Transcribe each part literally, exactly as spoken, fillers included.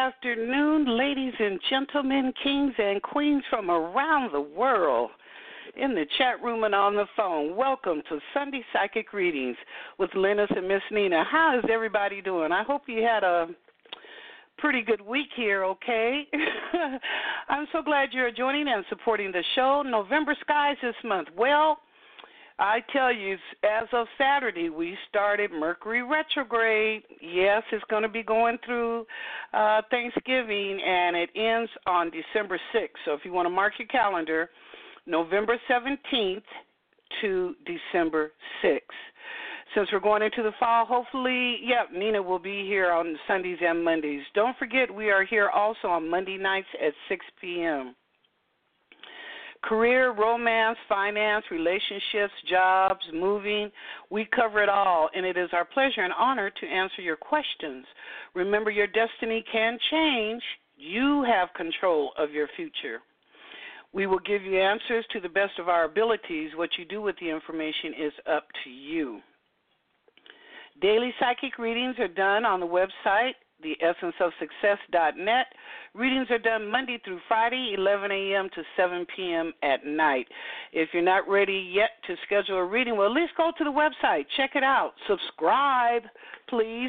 afternoon, ladies and gentlemen, kings and queens from around the world, in the chat room and on the phone. Welcome to Sunday Psychic Readings with Linus and Miss Nina. How is everybody doing? I hope you had a pretty good week here, okay? I'm so glad you're joining and supporting the show. November skies this month. Well, I tell you, as of Saturday, we started Mercury retrograde. Yes, it's going to be going through uh, Thanksgiving, and it ends on December sixth. So if you want to mark your calendar, November seventeenth to December sixth. Since we're going into the fall, hopefully, yeah, Nina will be here on Sundays and Mondays. Don't forget, we are here also on Monday nights at six p.m. Career, romance, finance, relationships, jobs, moving, we cover it all, and it is our pleasure and honor to answer your questions. Remember, your destiny can change. You have control of your future. We will give you answers to the best of our abilities. What you do with the information is up to you. Daily psychic readings are done on the website, the essence of success dot net. Readings are done Monday through Friday, eleven a.m. to seven p.m. at night. If you're not ready yet to schedule a reading, well, at least go to the website. Check it out. Subscribe, please,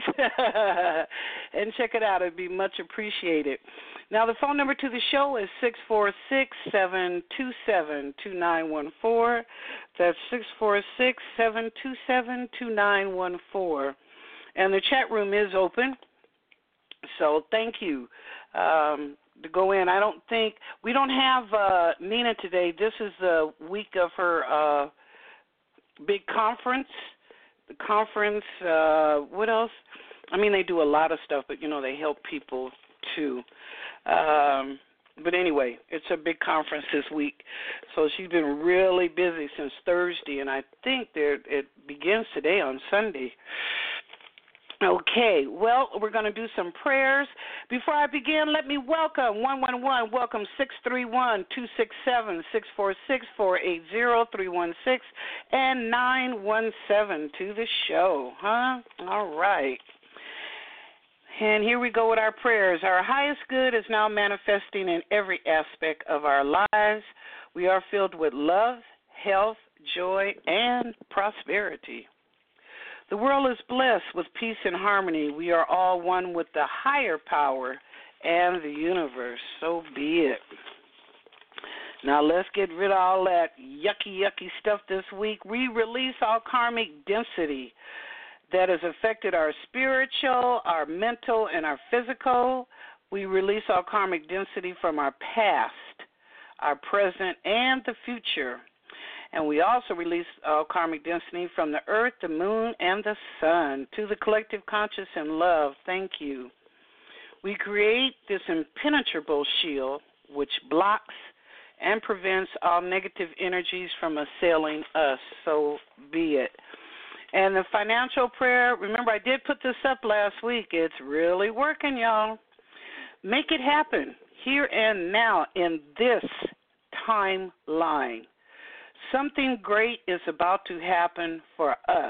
and check it out. It would be much appreciated. Now, the phone number to the show is six four six, seven two seven, two nine one four. That's six four six, seven two seven, two nine one four. And the chat room is open. So thank you um, to go in. I don't think we don't have uh, Nina today. This is the week of her uh, big conference. The conference. Uh, what else? I mean, they do a lot of stuff, but you know they help people too. Um, but anyway, it's a big conference this week, so she's been really busy since Thursday, and I think there it begins today on Sunday. Okay, well, we're going to do some prayers. Before I begin, let me welcome one one one, welcome six three one, two six seven, six four six, four eight zero, three one six, and nine one seven to the show, huh? All right. And here we go with our prayers. Our highest good is now manifesting in every aspect of our lives. We are filled with love, health, joy, and prosperity. The world is blessed with peace and harmony. We are all one with the higher power and the universe. So be it. Now let's get rid of all that yucky, yucky stuff this week. We release all karmic density that has affected our spiritual, our mental, and our physical. We release all karmic density from our past, our present, and the future. And we also release all karmic density from the earth, the moon, and the sun to the collective conscious and love. Thank you. We create this impenetrable shield which blocks and prevents all negative energies from assailing us. So be it. And the financial prayer, remember I did put this up last week. It's really working, y'all. Make it happen here and now in this timeline. Something great is about to happen for us.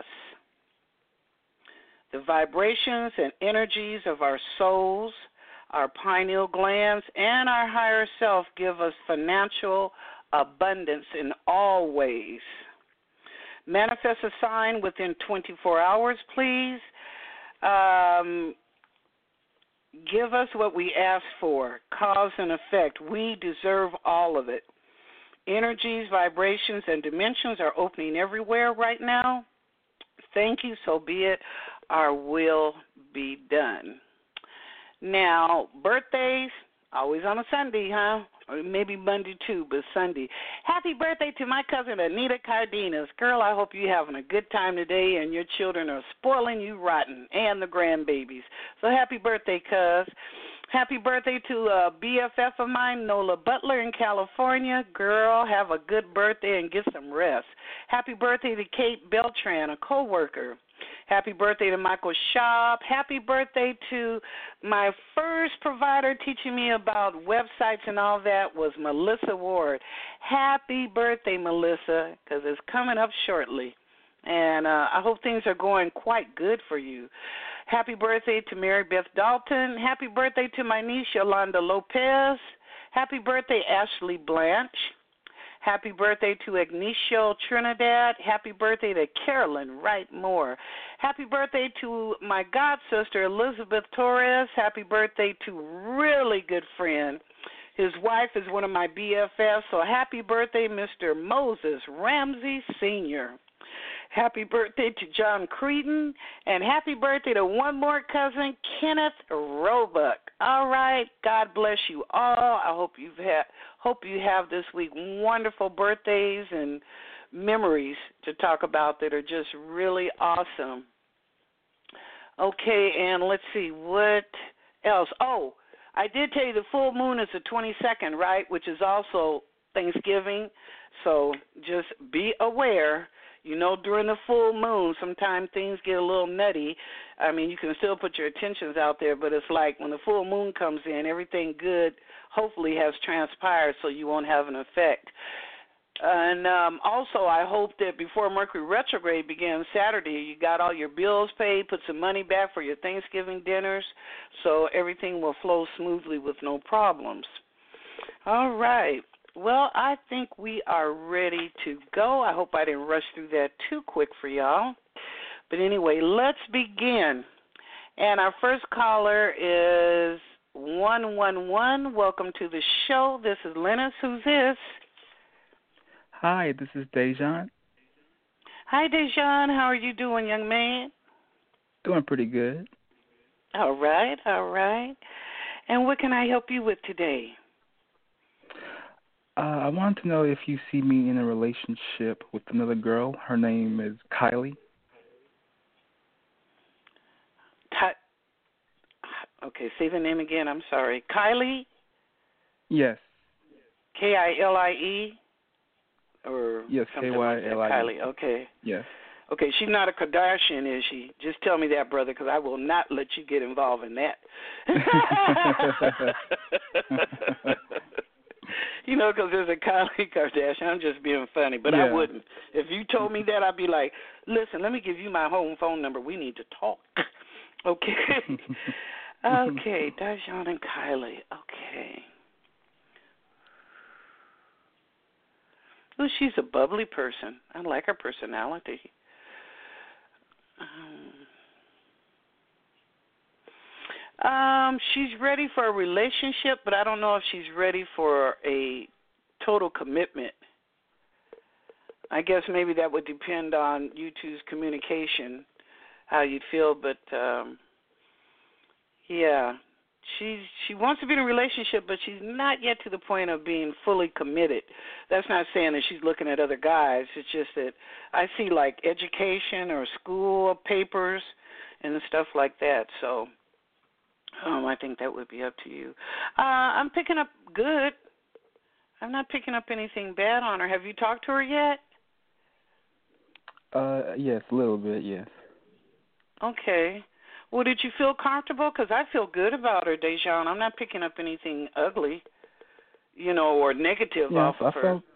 The vibrations and energies of our souls, our pineal glands, and our higher self give us financial abundance in all ways. Manifest a sign within twenty-four hours, please. Um, give us what we ask for, cause and effect. We deserve all of it. Energies, vibrations, and dimensions are opening everywhere right now. Thank you, so be it. Our will be done. Now, birthdays, always on a Sunday, huh? Or maybe Monday too, but Sunday. Happy birthday to my cousin Anita Cardenas. Girl, I hope you're having a good time today and your children are spoiling you rotten and the grandbabies. So happy birthday, cuz. Happy birthday to a B F F of mine, Nola Butler in California. Girl, have a good birthday and get some rest. Happy birthday to Kate Beltran, a coworker. Happy birthday to Michael Schaub. Happy birthday to my first provider teaching me about websites and all that was Melissa Ward. Happy birthday, Melissa, because it's coming up shortly. And uh, I hope things are going quite good for you. Happy birthday to Mary Beth Dalton. Happy birthday to my niece, Yolanda Lopez. Happy birthday, Ashley Blanche. Happy birthday to Ignacio Trinidad. Happy birthday to Carolyn Wright Moore. Happy birthday to my god sister, Elizabeth Torres. Happy birthday to really good friend. His wife is one of my B F Fs, so happy birthday, Mister Moses Ramsey Senior Happy birthday to John Creedon, and happy birthday to one more cousin, Kenneth Roebuck. All right, God bless you all. I hope you've had, hope you have this week wonderful birthdays and memories to talk about that are just really awesome. Okay, and let's see what else. Oh, I did tell you the full moon is the twenty-second, right, which is also Thanksgiving. So just be aware. You know, during the full moon, sometimes things get a little nutty. I mean, you can still put your attentions out there, but it's like when the full moon comes in, everything good hopefully has transpired so you won't have an effect. And um, also, I hope that before Mercury retrograde begins Saturday, you got all your bills paid, put some money back for your Thanksgiving dinners, so everything will flow smoothly with no problems. All right. Well, I think we are ready to go. I hope I didn't rush through that too quick for y'all. But anyway, let's begin. And our first caller is one one one. Welcome to the show. This is Lennis. Who's this? Hi, this is Dejan. Hi, Dejan. How are you doing, young man? Doing pretty good. All right, all right. And what can I help you with today? Uh, I wanted to know if you see me in a relationship with another girl. Her name is Kylie. Ty- okay, say the name again. I'm sorry. Kylie? Yes. K I L I E? Or yes, something K Y like that. L I E. Kylie, okay. Yes. Okay, she's not a Kardashian, is she? Just tell me that, brother, because I will not let you get involved in that. You know, because there's a Kylie Kardashian. I'm just being funny, but yeah. I wouldn't. If you told me that, I'd be like, listen, let me give you my home phone number. We need to talk. Okay. Okay, Dejan and Kylie. Okay. Well, she's a bubbly person. I like her personality. Um, um, she's ready for a relationship, but I don't know if she's ready for a total commitment. I guess maybe that would depend on you two's communication, how you'd feel, but um, yeah. She's she wants to be in a relationship, but she's not yet to the point of being fully committed. That's not saying that she's looking at other guys. It's just that I see like education or school papers and stuff like that. So um, I think that would be up to you. Uh, I'm picking up good. I'm not picking up anything bad on her. Have you talked to her yet? Uh, yes, a little bit, yes. Okay. Well, did you feel comfortable? Because I feel good about her, Dejan. I'm not picking up anything ugly, you know, or negative yeah, off I of her. Felt,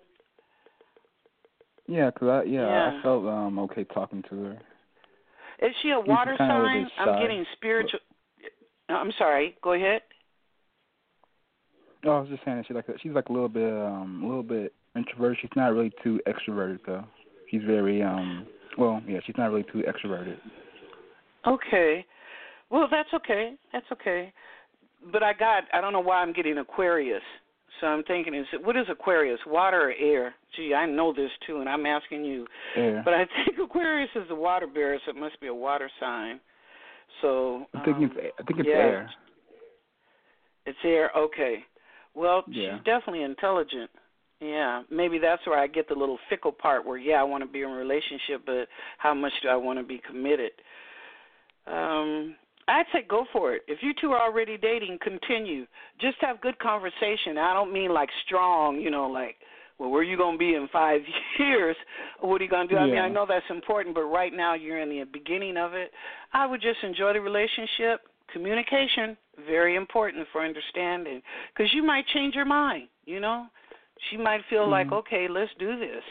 yeah, because I, yeah, yeah. I felt um, okay talking to her. Is she a water sign? A I'm getting spiritual. I'm sorry. Go ahead. Oh, I was just saying that she's like a, she's like a little bit um, a little bit introverted. She's not really too extroverted though. She's very um, well, yeah, she's not really too extroverted. Okay. Well, that's okay. That's okay. But I got, I don't know why I'm getting Aquarius. So I'm thinking, is it, what is Aquarius, water or air? Gee, I know this too, and I'm asking you. Air. But I think Aquarius is a water bearer, so it must be a water sign. So I think um, it's, I think it's yeah. air. It's air, okay. Well, yeah. she's definitely intelligent. Yeah, maybe that's where I get the little fickle part where, yeah, I want to be in a relationship, but how much do I want to be committed? Um, I'd say go for it. If you two are already dating, continue. Just have good conversation. I don't mean like strong, you know, like, well, where are you going to be in five years? What are you going to do? Yeah. I mean, I know that's important, but right now you're in the beginning of it. I would just enjoy the relationship. Communication, very important for understanding, because you might change your mind, you know. She might feel mm-hmm. like, okay, let's do this.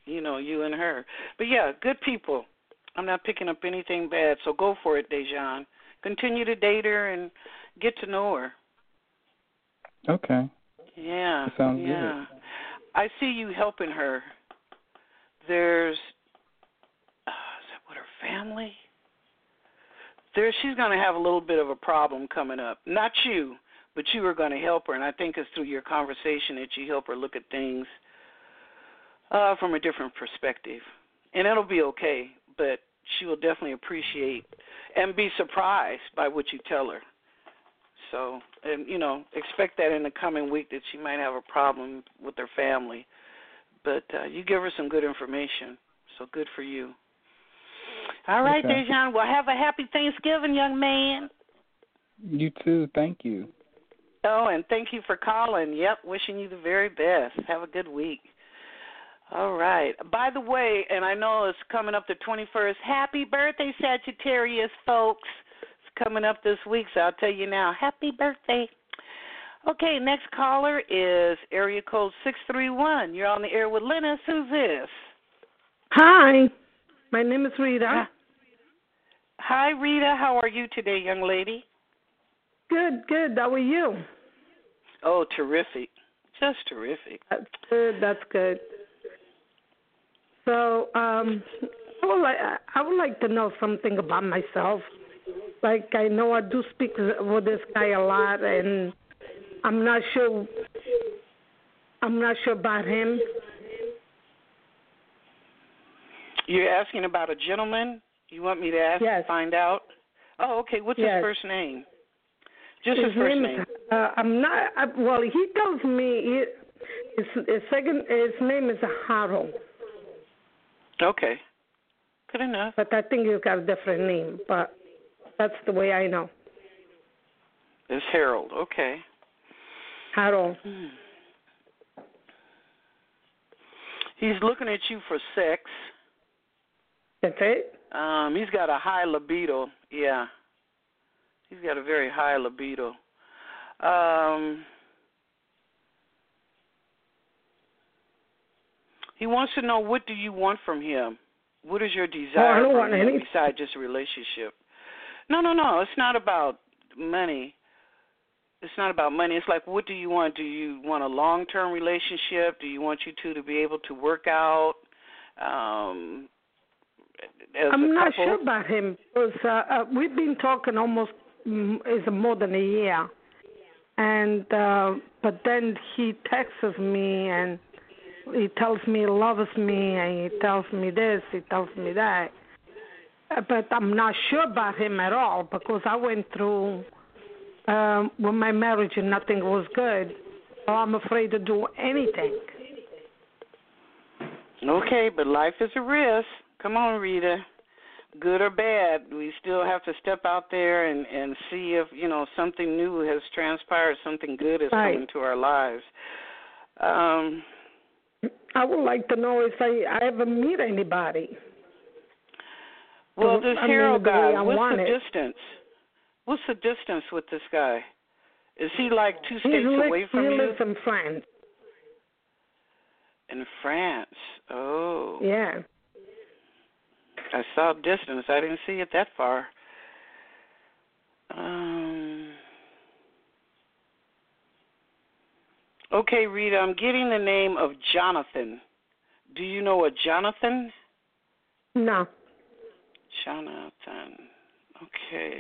you know, you and her. But, yeah, good people. I'm not picking up anything bad, so go for it, Dejan. Continue to date her and get to know her. Okay. Yeah. That sounds yeah. good. I see you helping her. There's, uh, is that what, her family? There, she's going to have a little bit of a problem coming up. Not you, but you are going to help her, and I think it's through your conversation that you help her look at things uh, from a different perspective. And it'll be okay, but she will definitely appreciate and be surprised by what you tell her. So, and, you know, expect that in the coming week that she might have a problem with her family. But uh, you give her some good information, so good for you. All right, okay. Dejan, well, have a happy Thanksgiving, young man. You too. Thank you. Oh, and thank you for calling. Yep, wishing you the very best. Have a good week. All right. By the way, and I know it's coming up the twenty-first, happy birthday, Sagittarius, folks. It's coming up this week, so I'll tell you now, happy birthday. Okay, next caller is area code six three one. You're on the air with Linus. Who's this? Hi, my name is Rita. Hi, Hi Rita. How are you today, young lady? Good, good. How are you? Oh, terrific. Just terrific. That's good. That's good. So, um, I would like I would like to know something about myself. Like, I know I do speak with this guy a lot, and I'm not sure. I'm not sure about him. You're asking about a gentleman? You want me to ask? Yes. Find out? Oh, okay. What's yes. his first name? Just his, his first name. name. Is, uh, I'm not. I, well, he tells me he, his, his second. His name is Harold. Okay. Good enough. But I think he's got a different name. But that's the way I know. It's Harold. Okay. Harold. Hmm. He's looking at you for sex. That's it? Um, he's got a high libido. Yeah. He's got a very high libido. Um, he wants to know, what do you want from him? What is your desire oh, I don't from want him any. besides just a relationship? No, no, no. It's not about money. It's not about money. It's like, what do you want? Do you want a long-term relationship? Do you want you two to be able to work out? Um, as I'm a not couple? sure about him because uh, uh, we've been talking almost mm, is more than a year, and uh, but then he texts me and he tells me he loves me and he tells me this, he tells me that, uh, but I'm not sure about him at all because I went through um, with my marriage and nothing was good, so I'm afraid to do anything. Okay, but life is a risk. Come on, Rita. Good or bad, we still have to step out there and, and see if, you know, something new has transpired, something good has right. come into our lives. Um, I would like to know if I, I ever meet anybody. Well, this I Harold mean, the guy, way I what's want the it. distance? What's the distance with this guy? Is he like two He states lives, away from he you? He lives in France. In France. Oh. Yeah. I saw distance. I didn't see it that far. Um. Okay, Rita, I'm getting the name of Jonathan. Do you know a Jonathan? No. Jonathan. Okay.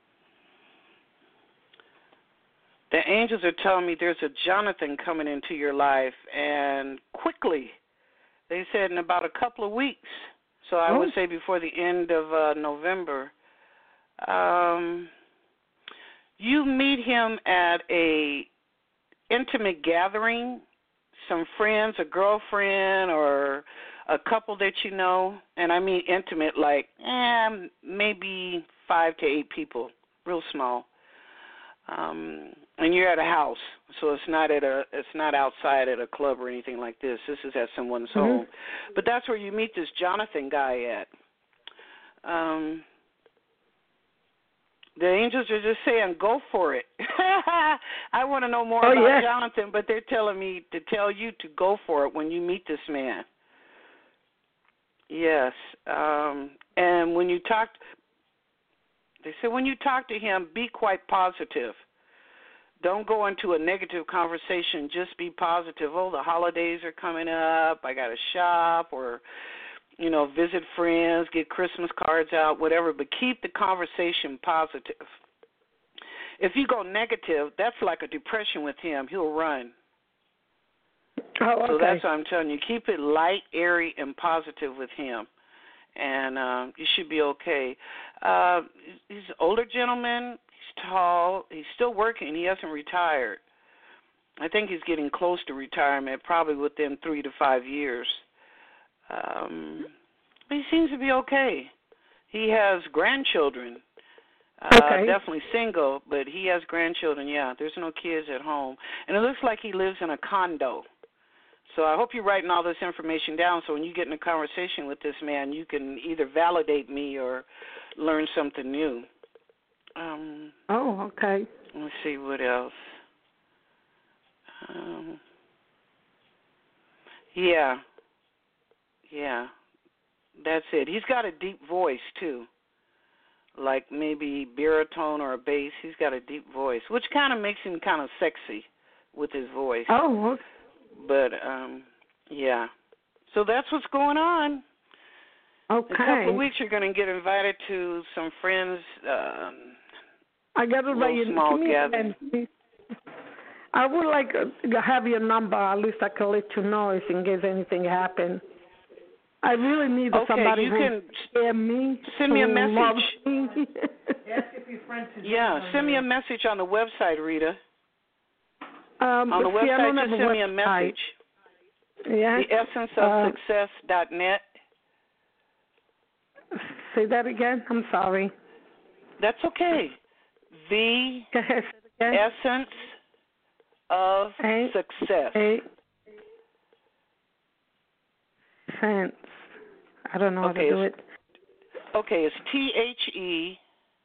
The angels are telling me there's a Jonathan coming into your life, and quickly. They said in about a couple of weeks. So I oh. would say before the end of uh, November. Um, you meet him at a intimate gathering, some friends, a girlfriend, or a couple that you know, and I mean intimate, like eh, maybe five to eight people, real small. Um, and you're at a house, so it's not at a, it's not outside at a club or anything like this. This is at someone's mm-hmm. home, but that's where you meet this Jonathan guy at. Um, the angels are just saying, go for it. I want to know more oh, about yeah. Jonathan, but they're telling me to tell you to go for it when you meet this man. Yes. Um, and when you talk, they say when you talk to him, be quite positive. Don't go into a negative conversation. Just be positive. Oh, the holidays are coming up. I got to shop or, you know, visit friends, get Christmas cards out, whatever. But keep the conversation positive. If you go negative, that's like a depression with him. He'll run. Oh, okay. So that's what I'm telling you. Keep it light, airy, and positive with him, and uh, you should be okay. Uh, he's an older gentleman. He's tall. He's still working. He hasn't retired. I think he's getting close to retirement, probably within three to five years. Um, but he seems to be okay. He has grandchildren. Uh, okay. Definitely single, but he has grandchildren, yeah. There's no kids at home. And it looks like he lives in a condo. So I hope you're writing all this information down so when you get in a conversation with this man, you can either validate me or learn something new. Um, oh, okay. Let's see what else. Um, yeah. Yeah. That's it. He's got a deep voice, too. Like maybe baritone or a bass. He's got a deep voice, which kind of makes him kind of sexy with his voice. Oh, okay. But, um, yeah. So that's what's going on. Okay. In a couple of weeks, you're going to get invited to some friends' um, I got to write little small your gathering. I would like to have your number. At least I can let you know if in case anything happens. I really need okay, somebody you who can hear me. Send me a who message. loves me. Yeah, send me a message on the website, Rita. Um, on the see, website, just send website. me a message. Yeah. The essence of uh, success dot net. Say that again. I'm sorry. That's okay. The again. essence of A, success. A, sense. I don't know okay, how to do it. Okay, it's T H E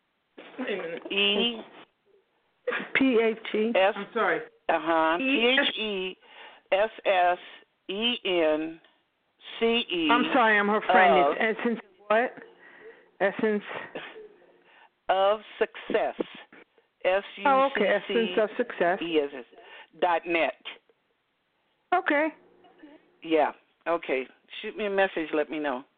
E P H E. S. I'm sorry. Uh huh. T H E S S E N C E. I'm sorry, I'm her friend. Of, It's essence of what? Essence of success. S U C C. Oh, okay. Essence of success. Yes. Dot net. Okay. Yeah. Okay. Shoot me a message. Let me know.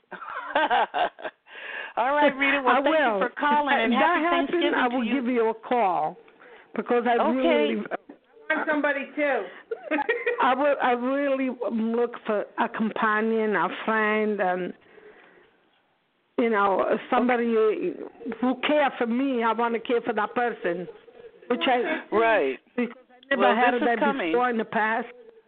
All right, Rita. Well, I thank will. you for calling and that happy happens, Thanksgiving I to will you. give you a call because I okay. really I want somebody too. I will. I really look for a companion, a friend, and you know somebody okay. who care for me. I want to care for that person, which I right because I never well, had this that coming. before in the past.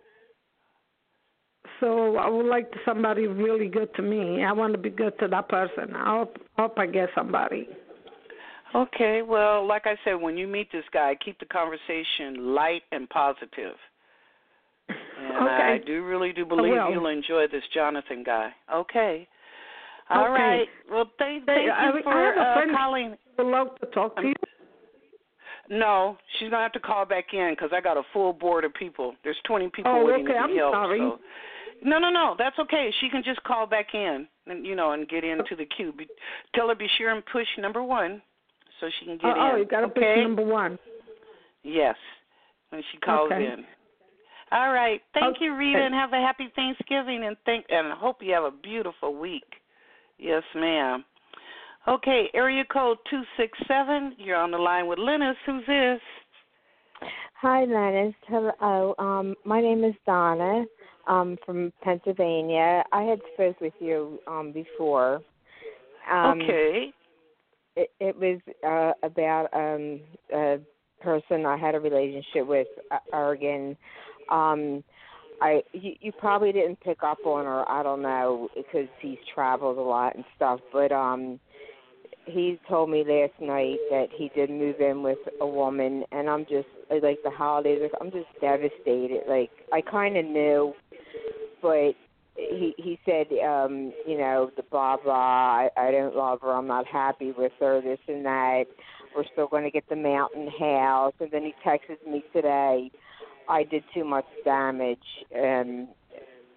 So I would like somebody really good to me. I want to be good to that person. I hope, hope I get somebody. Okay, well, like I said, when you meet this guy, keep the conversation light and positive. And okay. I do really do believe you'll enjoy this Jonathan guy. Okay. All okay. right. Well, thank, thank hey, you I, for I have a uh, friend calling. who would love to talk to you. No, she's going to have to call back in because I got a full board of people. There's twenty people oh, waiting okay. to be I'm helped. sorry. So. No, no, no. That's okay. She can just call back in, and you know, and get into the queue. Be, tell her be sure and push number one, so she can get uh, in. Oh, you got to okay? push number one. Yes, when she calls okay. in. All right. Thank okay. you, Rita, and have a happy Thanksgiving, and thank and I hope you have a beautiful week. Yes, ma'am. Okay, area code two six seven. You're on the line with Lennis. Who's this? Hi, Lennis. Hello. Um, my name is Donna. Um, from Pennsylvania. I had spoke with you um, before. Um, okay. It, it was uh, about um, a person I had a relationship with, uh, Oregon. Um, I you, you probably didn't pick up on her. I don't know because he's traveled a lot and stuff. But um, he told me last night that he did move in with a woman, and I'm just like the holidays. I'm just devastated. Like I kind of knew. But he he said, um, you know, the blah, blah, I, I don't love her, I'm not happy with her, this and that. We're still going to get the mountain house. And then he texted me today, I did too much damage. And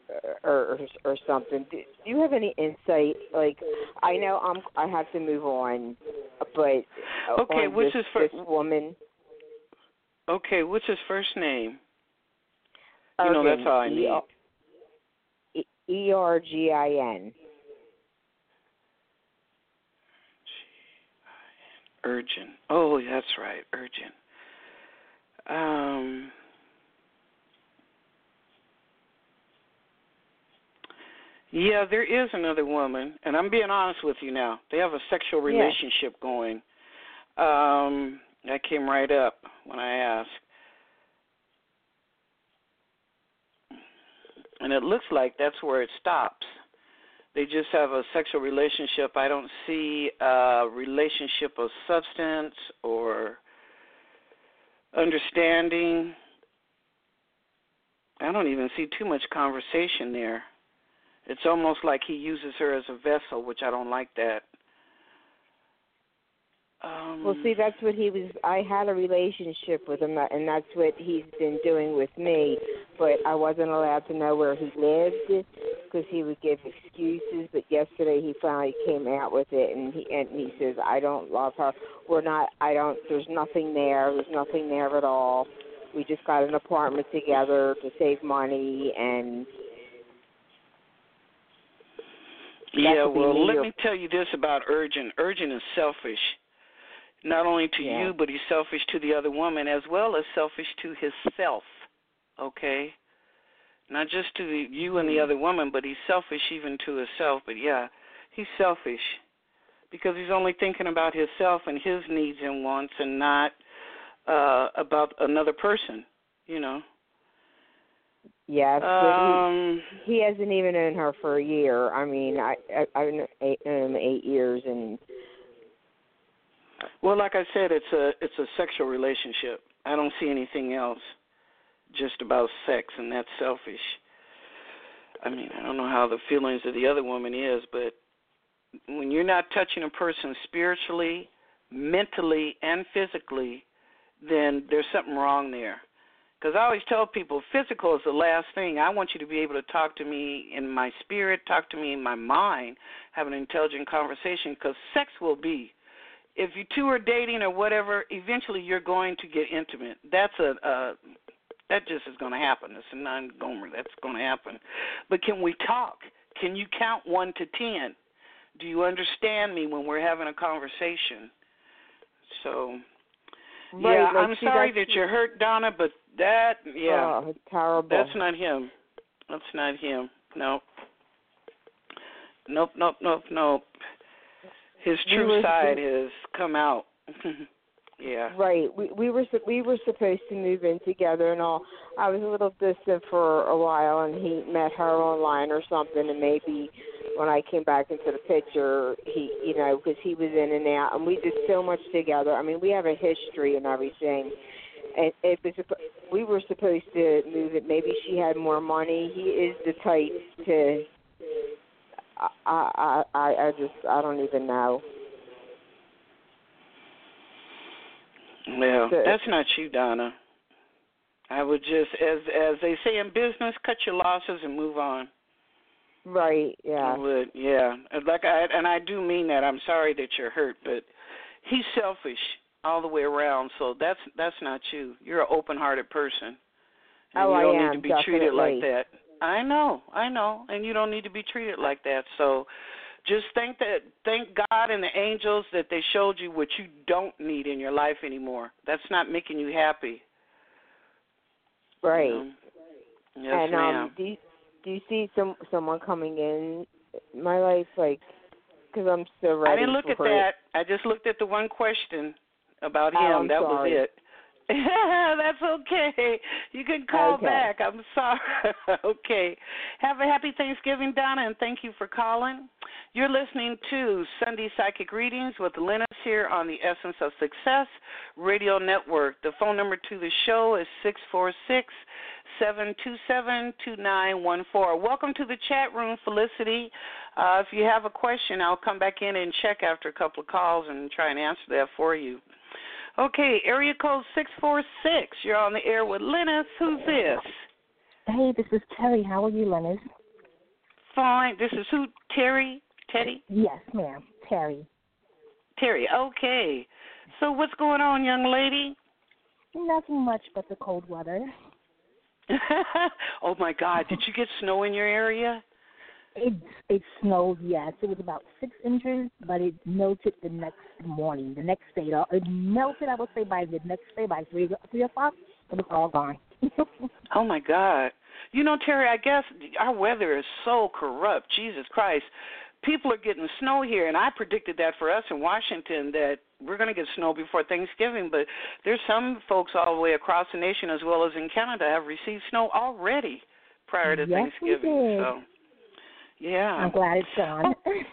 or or, or something. Do, do you have any insight? Like, I know I'm I have to move on, but okay, on what's this, his fir- this woman. Okay, what's his first name? You Ergin, know, that's all I need. E R G I N. Urgent. Oh, that's right, urgent. Um, yeah, there is another woman, and I'm being honest with you now. They have a sexual relationship yeah. going. Um, that came right up when I asked. And it looks like that's where it stops. They just have a sexual relationship. I don't see a relationship of substance or understanding. I don't even see too much conversation there. It's almost like he uses her as a vessel, which I don't like that. Um, well, see, that's what he was. I had a relationship with him, and that's what he's been doing with me. But I wasn't allowed to know where he lived because he would give excuses. But yesterday he finally came out with it, and he and he says, "I don't love her. We're not. I don't. There's nothing there. There's nothing there at all. We just got an apartment together to save money and." Yeah, well, let me tell you this about Urgent. Urgent is selfish. Not only to yeah. you, but he's selfish to the other woman as well as selfish to himself, okay? Not just to the, you and the other woman, but he's selfish even to himself. But, yeah, he's selfish because he's only thinking about himself and his needs and wants and not uh, about another person, you know. Yes, um, but he, he hasn't even known her for a year. I mean, I, I, I've known him eight years and... Well, like I said, it's a it's a sexual relationship. I don't see anything else just about sex, and that's selfish. I mean, I don't know how the feelings of the other woman is, but when you're not touching a person spiritually, mentally, and physically, then there's something wrong there. Because I always tell people, physical is the last thing. I want you to be able to talk to me in my spirit, talk to me in my mind, have an intelligent conversation, because sex will be. If you two are dating or whatever, eventually you're going to get intimate. That's a, uh, that just is going to happen. It's a non-gomer. That's going to happen. But can we talk? Can you count one to ten? Do you understand me when we're having a conversation? So, right, yeah, like I'm sorry that you're hurt, Donna, but that, yeah, oh, terrible. That's not him. That's not him. Nope. Nope, nope, nope, nope. His true we were, side we, has come out. yeah. Right. We we were we were supposed to move in together and all. I was a little distant for a while, and he met her online or something, and maybe when I came back into the picture, he, you know, because he was in and out, and we did so much together. I mean, we have a history and everything. And it was we were supposed to move it. Maybe she had more money. He is the type to. I, I, I, I just, I don't even know. Well, that's not you, Donna. I would just, as as they say in business, cut your losses and move on. Right. Yeah. I would. Yeah. Like I, and I do mean that. I'm sorry that you're hurt, but he's selfish all the way around. So that's that's not you. You're an open-hearted person, and oh, you don't I am, need to be definitely. treated like that. I know, I know, and you don't need to be treated like that. So just thank that, thank God and the angels that they showed you what you don't need in your life anymore. That's not making you happy. Right. You know? Yes, and, ma'am. Um, do you, do you see some someone coming in my life, like, because I'm still ready? I didn't look at for that. it. I just looked at the one question about him. Oh, I'm that sorry. was it. That's okay. You can call okay. back. I'm sorry. Okay. Have a happy Thanksgiving, Donna, and thank you for calling. You're listening to Sunday Psychic Readings with Lennis here on the Essence of Success Radio Network. The phone number to the show is six four six, seven two seven, two nine one four. Welcome to the chat room, Felicity. Uh, if you have a question, I'll come back in and check after a couple of calls and try and answer that for you. Okay, area code six four six. You're on the air with Lennis. Who's this? Hey, this is Terry. How are you, Leonard? Fine. This is who? Terry? Teddy? Yes, ma'am. Terry. Terry. Okay. So what's going on, young lady? Nothing much but the cold weather. Oh, my God. Did you get snow in your area? It it snowed, yes. It was about six inches, but it melted the next morning. The next day, it melted, I would say, by the next day, by three, three o'clock, it was all gone. Oh, my God. You know, Terry, I guess our weather is so corrupt. Jesus Christ. People are getting snow here, and I predicted that for us in Washington, that we're going to get snow before Thanksgiving, but there's some folks all the way across the nation as well as in Canada have received snow already prior to yes, Thanksgiving. We did. So, yeah. I'm glad it's gone.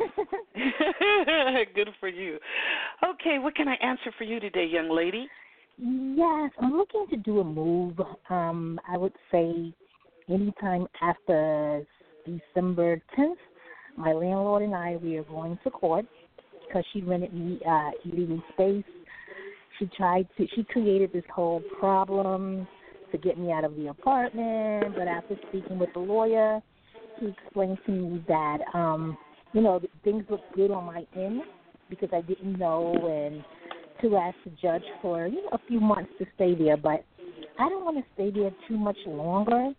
Good for you. Okay, what can I answer for you today, young lady? Yes, I'm looking to do a move. Um, I would say anytime after December tenth. My landlord and I, we are going to court because she rented me uh, illegal space. She tried to, she created this whole problem to get me out of the apartment, but after speaking with the lawyer, he explained to me that, um, you know, things look good on my end because I didn't know, and to ask the judge for, you know, a few months to stay there, but I don't want to stay there too much longer.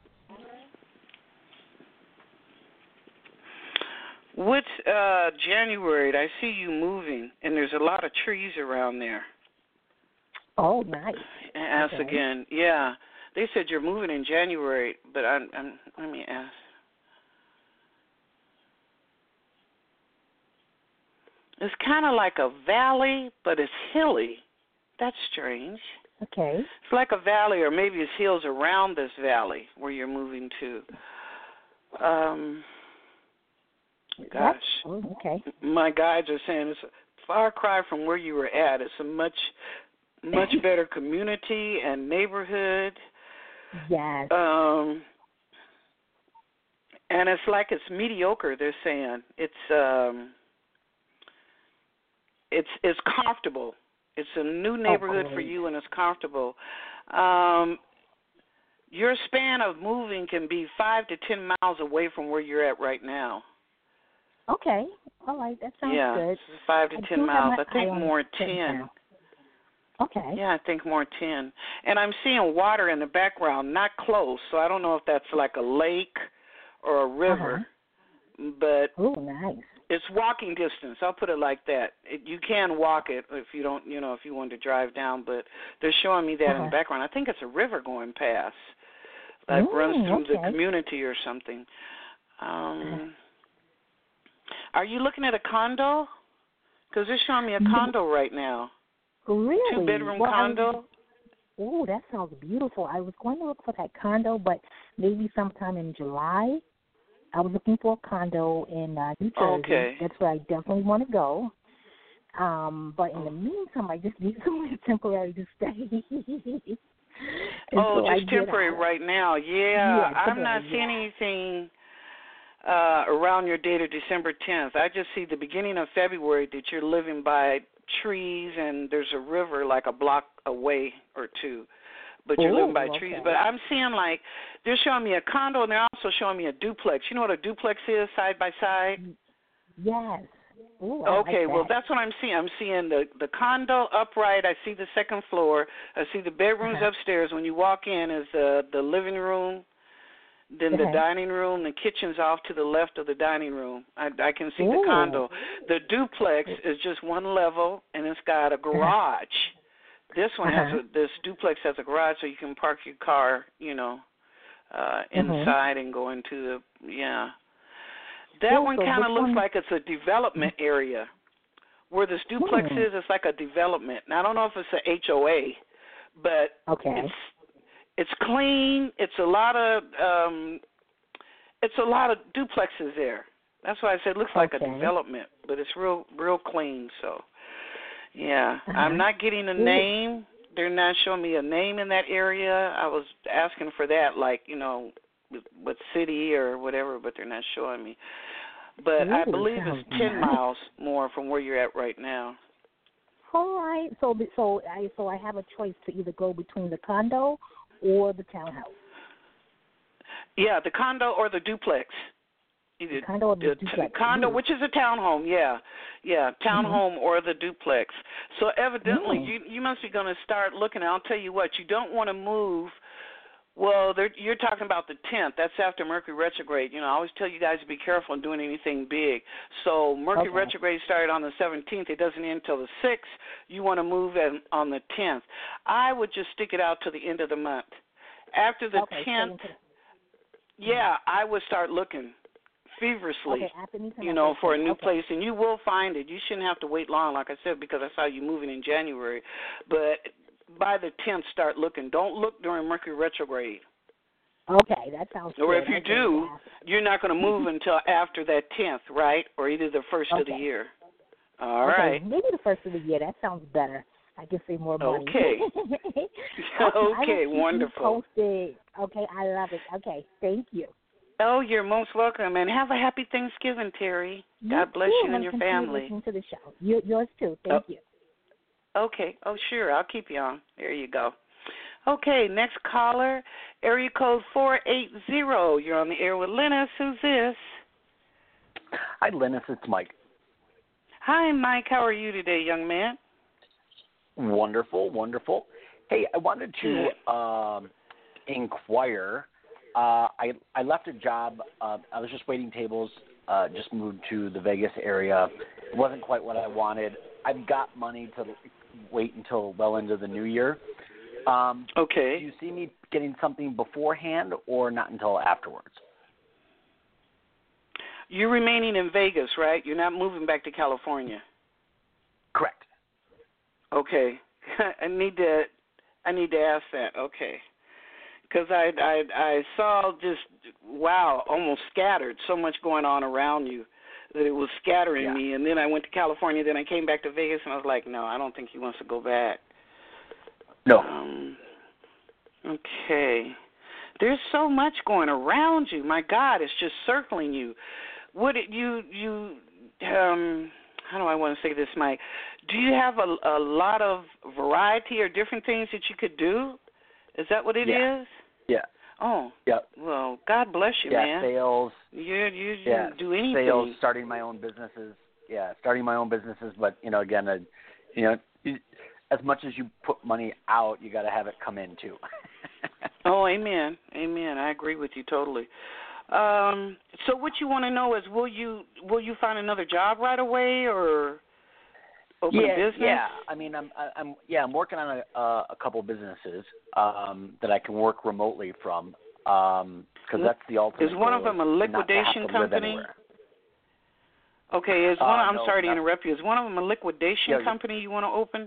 What's uh, January? I see you moving, and there's a lot of trees around there. Oh, nice. Ask okay. again. Yeah, they said you're moving in January, but I'm, I'm, let me ask. It's kind of like a valley, but it's hilly. That's strange. Okay. It's like a valley, or maybe it's hills around this valley where you're moving to. Um. Gosh. Oh, okay. My guides are saying it's a far cry from where you were at. It's a much, much better community and neighborhood. Yes. Um, and it's like it's mediocre. They're saying it's um, it's it's comfortable. It's a new neighborhood oh, for you, and it's comfortable. Um, your span of moving can be five to ten miles away from where you're at right now. Okay. All right. That sounds yeah, good. Yeah, five to I ten miles. I think more ten. Okay. Yeah, I think more ten. And I'm seeing water in the background, not close, so I don't know if that's like a lake or a river. Uh-huh. But oh, nice. It's walking distance. I'll put it like that. It, you can walk it if you don't, you know, if you want to drive down. But they're showing me that uh-huh. in the background. I think it's a river going past, like mm, runs through okay. the community or something. Um, uh-huh. Are you looking at a condo? Because they're showing me a condo right now. Really? Two-bedroom well, condo. Oh, that sounds beautiful. I was going to look for that condo, but maybe sometime in July. I was looking for a condo in uh, New Jersey. Okay. That's where I definitely want to go. Um, but in the meantime, I just need somewhere temporary to stay. oh, so just temporary right now. Yeah, yeah I'm not yeah. seeing anything uh, around your date of December tenth. I just see the beginning of February that you're living by trees and there's a river like a block away or two. But you're Ooh, living by okay. trees. But I'm seeing, like, they're showing me a condo, and they're also showing me a duplex. You know what a duplex is, side by side? Yes. Ooh, okay, like well, that. that's what I'm seeing. I'm seeing the, the condo upright. I see the second floor. I see the bedrooms uh-huh. upstairs. When you walk in is the, the living room, then uh-huh. the dining room. The kitchen's off to the left of the dining room. I, I can see Ooh. the condo. The duplex is just one level, and it's got a garage. Uh-huh. This one uh-huh. has a, this duplex has a garage, so you can park your car, you know, uh, inside uh-huh. and go into the yeah. That Ooh, one so kind of looks one... like it's a development area. Where this duplex hmm. is, it's like a development. Now I don't know if it's a H O A, but okay. it's it's clean. It's a lot of um, it's a lot of duplexes there. That's why I said it looks like okay. a development, but it's real real clean. So. Yeah, uh-huh. I'm not getting a name. They're not showing me a name in that area. I was asking for that, like, you know, what city or whatever, but they're not showing me. But Ooh, I believe it's ten nice. miles more from where you're at right now. All right. So, so I so I have a choice to either go between the condo or the townhouse. Yeah, the condo or the duplex. The condo or the, the duplex. Condo, Ooh. which is a townhome, yeah. Yeah, townhome mm-hmm. or the duplex. So evidently mm. you you must be going to start looking. I'll tell you what, you don't want to move. Well, you're talking about the tenth. That's after Mercury retrograde. You know, I always tell you guys to be careful in doing anything big. So Mercury okay. retrograde started on the seventeenth. It doesn't end until the sixth. You want to move in, on the tenth. I would just stick it out to the end of the month. After the okay, tenth, yeah, I would start looking feverishly, okay, you know, for a new okay. place. And you will find it. You shouldn't have to wait long, like I said, because I saw you moving in January. But by the tenth, start looking. Don't look during Mercury retrograde. Okay, that sounds good. Or if you okay, do, you're not going to move until after that tenth, right? Or either the first okay. of the year. All okay, right. Maybe the first of the year. That sounds better. I can save more money. Okay. okay, I wonderful. Posted. Okay, I love it. Okay, thank you. Oh, you're most welcome. And have a happy Thanksgiving, Terry. You God bless too. you and your family. Listen to the show. You, yours too. Thank oh. you. Okay. Oh, sure. I'll keep you on. There you go. Okay, next caller, area code four eight zero. You're on the air with Linus. Who's this? Hi, Linus. It's Mike. Hi, Mike. How are you today, young man? Wonderful, wonderful. Hey, I wanted to um, inquire. Uh, I I left a job. Uh, I was just waiting tables. Uh, just moved to the Vegas area. It wasn't quite what I wanted. I've got money to wait until well into the new year. Um, okay. Do you see me getting something beforehand or not until afterwards? You're remaining in Vegas, right? You're not moving back to California. Correct. Okay. I need to I need to ask that. Okay. Because I, I, I saw just, wow, almost scattered, so much going on around you that it was scattering yeah. me. And then I went to California, then I came back to Vegas, and I was like, no, I don't think he wants to go back. No. Um, okay. There's so much going around you. My God, it's just circling you. Would it, you, you, um, how do I want to say this, Mike? Do you have a, a lot of variety or different things that you could do? Is that what it yeah. is? Yeah. Oh. Yeah. Well, God bless you, yeah, man. Sales. You, you, you yeah, do anything. Sales, starting my own businesses. Yeah, starting my own businesses. But, you know, again, uh, you know, as much as you put money out, you got to have it come in, too. Oh, amen. Amen. I agree with you totally. Um, so what you want to know is, will you will you find another job right away or open yeah, a business? Yeah, I mean, I'm, I'm, yeah, I'm working on a, uh, a couple businesses um, that I can work remotely from, because um, that's the ultimate. Is one of them a liquidation company? Okay, is one? Uh, I'm no, sorry to no. interrupt you. Is one of them a liquidation yeah, company you want to open?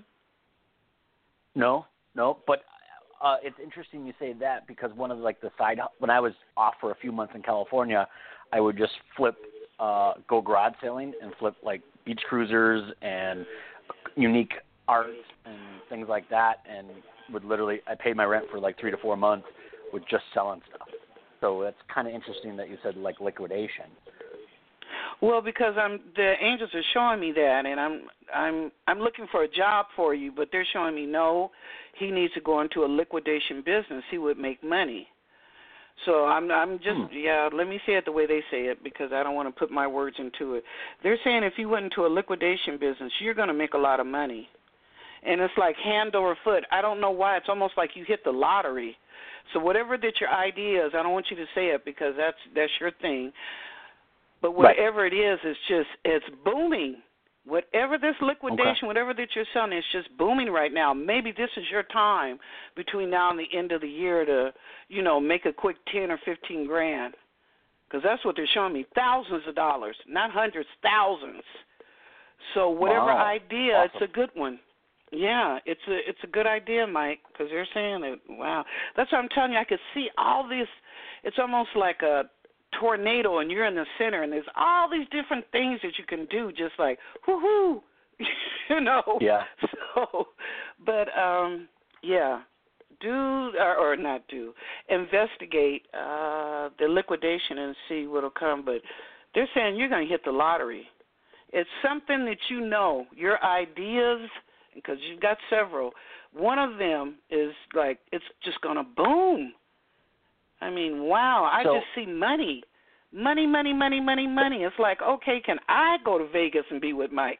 No, no, but uh, it's interesting you say that because one of like the side when I was off for a few months in California, I would just flip, uh, go garage selling and flip like beach cruisers and unique art and things like that, and would literally I paid my rent for like three to four months with just selling stuff. So that's kind of interesting that you said like liquidation. Well, because I'm the angels are showing me that, and I'm I'm I'm looking for a job for you, but they're showing me no, he needs to go into a liquidation business. He would make money. So I'm I'm just hmm. yeah. Let me say it the way they say it because I don't want to put my words into it. They're saying if you went into a liquidation business, you're going to make a lot of money, and it's like hand over foot. I don't know why. It's almost like you hit the lottery. So whatever that your idea is, I don't want you to say it because that's that's your thing. But whatever right. it is, it's just, it's booming. Whatever this liquidation, okay. whatever that you're selling, it's just booming right now. Maybe this is your time between now and the end of the year to, you know, make a quick ten or fifteen grand. Because that's what they're showing me, thousands of dollars, not hundreds, thousands. So whatever wow. idea, awesome. It's a good one. Yeah, it's a it's a good idea, Mike, because they're saying that, wow. That's what I'm telling you. I could see all this. It's almost like a tornado and you're in the center and there's all these different things that you can do just like whoo-hoo, you know. Yeah. So, but um, yeah, do or, or not do investigate uh, the liquidation and see what'll come. But they're saying you're going to hit the lottery. It's something that you know your ideas because you've got several. One of them is like it's just going to boom. I mean, wow, I so, just see money. Money, money, money, money, money. It's like, okay, can I go to Vegas and be with Mike?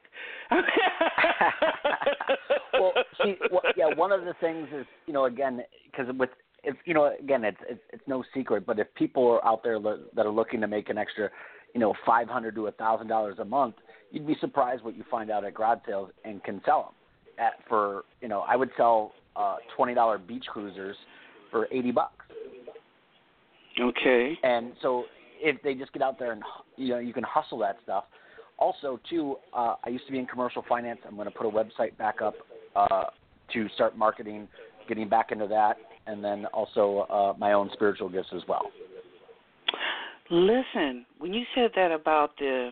Well, see, well, yeah, one of the things is, you know, again, because with, it's, you know, again, it's, it's it's no secret, but if people are out there lo- that are looking to make an extra, you know, five hundred to a thousand dollars a month, you'd be surprised what you find out at garage sales and can sell them at for, you know, I would sell uh, twenty dollar beach cruisers for eighty bucks. Okay. And so if they just get out there and, you know, you can hustle that stuff. Also, too, uh, I used to be in commercial finance. I'm going to put a website back up uh, to start marketing, getting back into that, and then also uh, my own spiritual gifts as well. Listen, when you said that about the,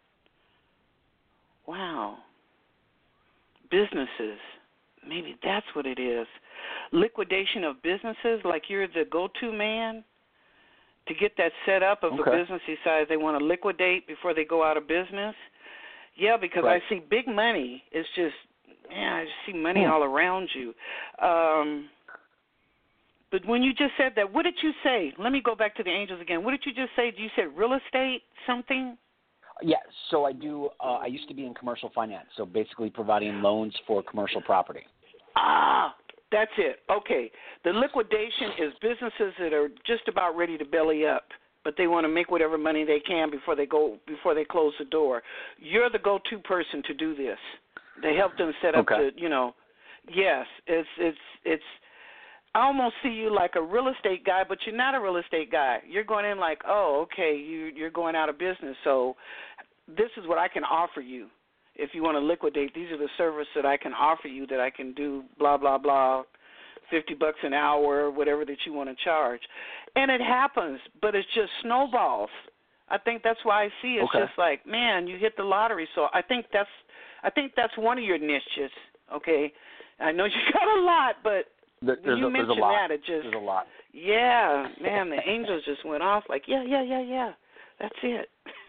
wow, businesses, maybe that's what it is. Liquidation of businesses, like you're the go-to man to get that set up if okay. a business decides they want to liquidate before they go out of business. Yeah, because right. I see big money. It's just, man, I just see money hmm. all around you. Um, but when you just said that, what did you say? Let me go back to the angels again. What did you just say? You said real estate something? Yeah, so I do. Uh, I used to be in commercial finance, so basically providing loans for commercial property. Ah, that's it. Okay. The liquidation is businesses that are just about ready to belly up, but they want to make whatever money they can before they go before they close the door. You're the go-to person to do this. They help them set up okay. to, you know. Yes, it's it's it's I almost see you like a real estate guy, but you're not a real estate guy. You're going in like, "Oh, okay, you you're going out of business. So this is what I can offer you. If you want to liquidate, these are the services that I can offer you that I can do blah, blah, blah, fifty bucks an hour, whatever that you want to charge." And it happens, but it's just snowballs. I think that's why I see it's okay. just like, man, you hit the lottery. So I think that's I think that's one of your niches, okay? I know you got a lot, but there, when you a, mentioned that, it just, there's a lot. Yeah, man, the angels just went off like, yeah, yeah, yeah, yeah, that's it.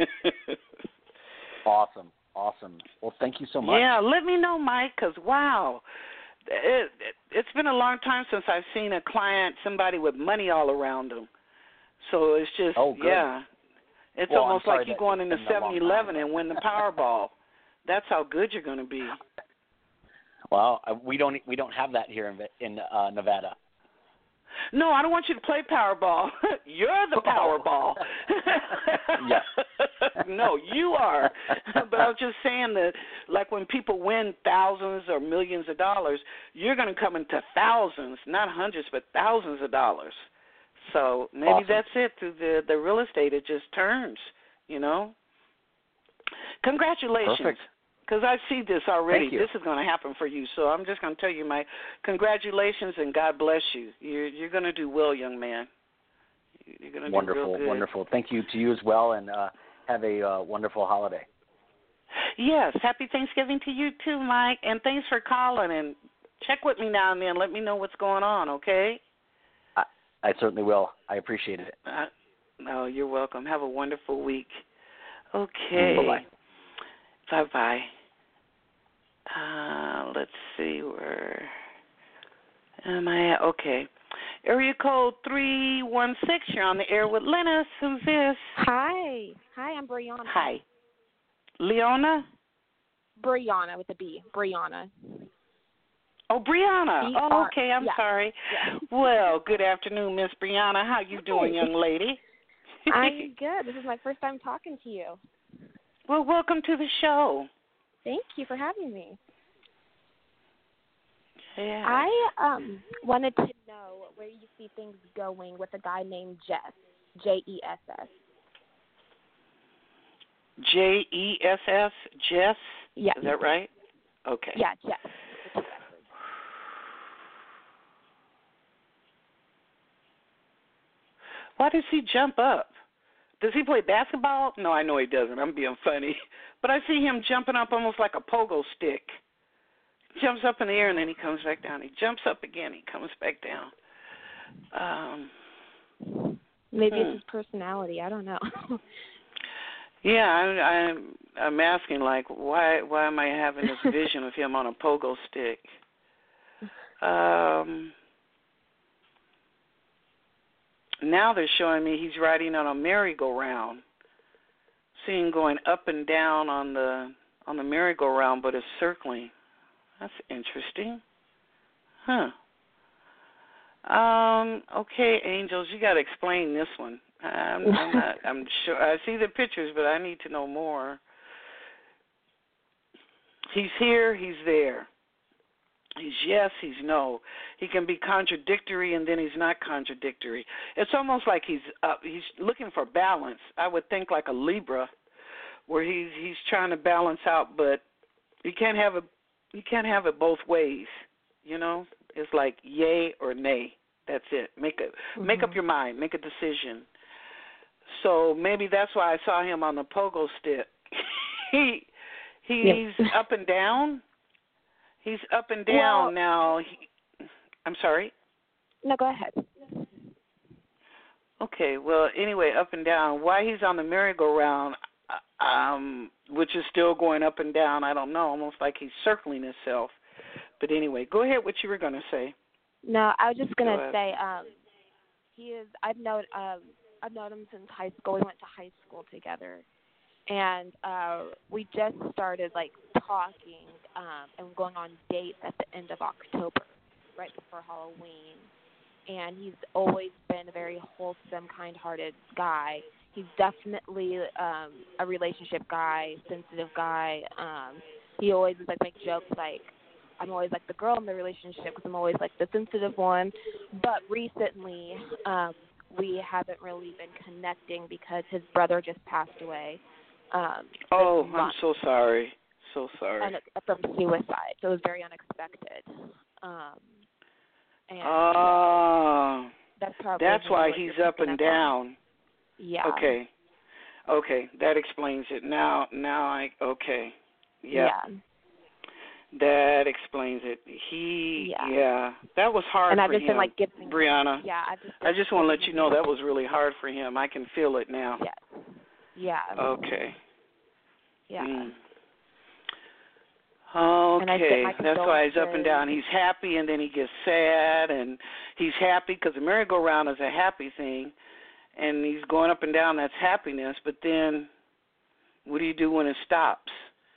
Awesome. Awesome. Well, thank you so much. Yeah, let me know, Mike, because, wow, it, it, it's been a long time since I've seen a client, somebody with money all around them. So it's just, oh, good. yeah, it's well, almost like you going into it's seven eleven and win the Powerball. That's how good you're going to be. Well, we don't we don't have that here in in uh, Nevada. No, I don't want you to play Powerball. You're the Powerball. Yeah. No, you are. But I was just saying that, like when people win thousands or millions of dollars, you're going to come into thousands, not hundreds, but thousands of dollars. So maybe awesome. that's it. Through the, the real estate, it just turns, you know. Congratulations. Perfect. Because I see this already. Thank you. This is going to happen for you. So I'm just going to tell you, my congratulations and God bless you. You're, you're going to do well, young man. You're going to wonderful, do real good. Wonderful. Thank you to you as well, and uh, have a uh, wonderful holiday. Yes, happy Thanksgiving to you too, Mike. And thanks for calling. And check with me now and then. Let me know what's going on, okay? I, I certainly will. I appreciate it. Uh, no, you're welcome. Have a wonderful week. Okay. Bye-bye. Bye-bye. Uh, let's see, where am I at? Okay. Area code three one six, you're on the air with Lennis. Who's this? Hi. Hi, I'm Brianna. Hi. Leona? Brianna with a B. Brianna. Oh, Brianna. B R Oh, okay, I'm yeah. sorry. Yeah. Well, good afternoon, Miss Brianna. How you doing, young lady? I'm good. This is my first time talking to you. Well, welcome to the show. Thank you for having me. Yeah. I um wanted to know where you see things going with a guy named Jess, J E S S. J E S S, Jess? Yeah. Is that right? Okay. Yeah, Jess. Why does he jump up? Does he play basketball? No, I know he doesn't. I'm being funny. But I see him jumping up almost like a pogo stick. Jumps up in the air and then he comes back down. He jumps up again. He comes back down. Um, Maybe hmm. it's his personality. I don't know. Yeah, I, I'm. I'm asking like, why? Why am I having this vision of him on a pogo stick? Um. now they're showing me he's riding on a merry-go-round. See him going up and down on the on the merry-go-round, but it's circling. That's interesting. Huh. Um, okay, angels, you got to explain this one. I'm, I'm not. I'm sure. I see the pictures, but I need to know more. He's here. He's there. He's yes. He's no. He can be contradictory, and then he's not contradictory. It's almost like he's uh, he's looking for balance. I would think like a Libra, where he's he's trying to balance out, but you can't have it. You can't have it both ways. You know, it's like yay or nay. That's it. Make a mm-hmm. make up your mind. Make a decision. So maybe that's why I saw him on the pogo stick. he he's yep. up and down. He's up and down well, now. He, I'm sorry. No, go ahead. Okay. Well, anyway, up and down. Why he's on the merry-go-round, um, which is still going up and down, I don't know. Almost like he's circling himself. But anyway, go ahead. What you were going to say? No, I was just going to say um, he is. I've known. Um, I've known him since high school. We went to high school together, and uh, we just started like talking um, and going on dates at the end of October, right before Halloween. And he's always been a very wholesome, kind-hearted guy. He's definitely um, a relationship guy, sensitive guy. Um, he always is like make jokes like, I'm always like the girl in the relationship because I'm always like the sensitive one. But recently, um, we haven't really been connecting because his brother just passed away. Um, oh, I'm so sorry. So sorry. And it, from suicide. So it was very unexpected. Um, and oh, that's probably that's why he's up and down. Yeah. Okay. Okay, that explains it. Now, now I okay. Yep. Yeah. That explains it. He, yeah, yeah that was hard and for I've just him, been, like, giving, Brianna. Yeah, I just. I just want to let you know that was really hard for him. I can feel it now. Yes. Yeah. Okay. Yeah. Mm. Okay, that's why he's up and down. He's happy, and then he gets sad, and he's happy because the merry-go-round is a happy thing, and he's going up and down. That's happiness, but then what do you do when it stops?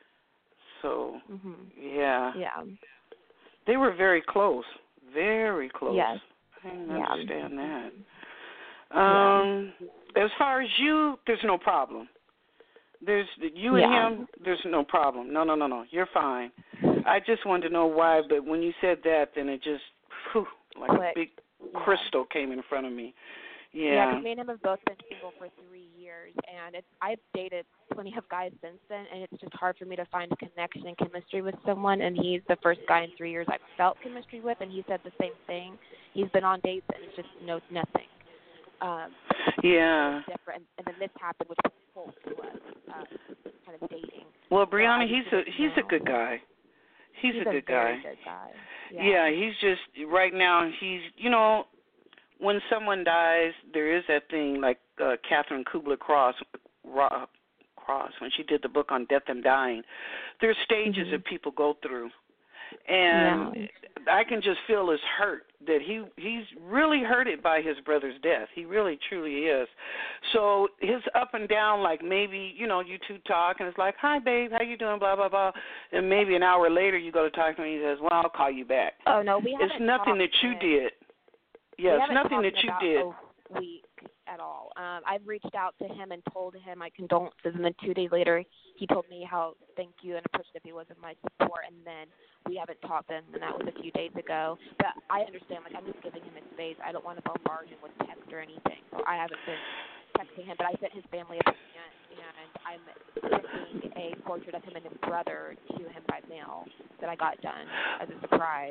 So, mm-hmm. yeah. Yeah. They were very close, very close. Yes. I didn't yeah. understand that. Um, yeah. As far as you, there's no problem. There's you and yeah. him. There's no problem. No, no, no, no. You're fine. I just wanted to know why, but when you said that, then it just whew, like Click. a big yeah. crystal came in front of me. Yeah. Yeah, because me and him have both been single for three years, and it's, I've dated plenty of guys since then, and it's just hard for me to find connection and chemistry with someone, and he's the first guy in three years I've felt chemistry with, and he said the same thing. He's been on dates, and it's just no nothing. Um, yeah. Different, and then this happened, which was full to us, uh, kind of dating. Well, Brianna, so he's a he's know. a good guy. He's, he's a good a very guy. Good guy. Yeah. yeah, he's just right now. He's you know. When someone dies, there is that thing like uh, Catherine Kubler-Ross, Ro- Cross, when she did the book on death and dying. There's stages mm-hmm. that people go through, and yeah. I can just feel his hurt that he he's really hurted by his brother's death. He really truly is. So his up and down, like maybe you know you two talk and it's like, hi babe, how you doing? Blah blah blah, and maybe an hour later you go to talk to him and he says, well, I'll call you back. Oh no, we haven't. It's nothing that you in- did. Yeah, we it's nothing that you did. A week at all. Um, I've reached out to him and told him my condolences, and then two days later, he told me how thank you and appreciative he was of my support. And then we haven't talked, and that was a few days ago. But I understand, like I'm just giving him his space. I don't want to bombard him with text or anything, so I haven't been texting him. But I sent his family a present, and I'm sending a portrait of him and his brother to him by mail that I got done as a surprise.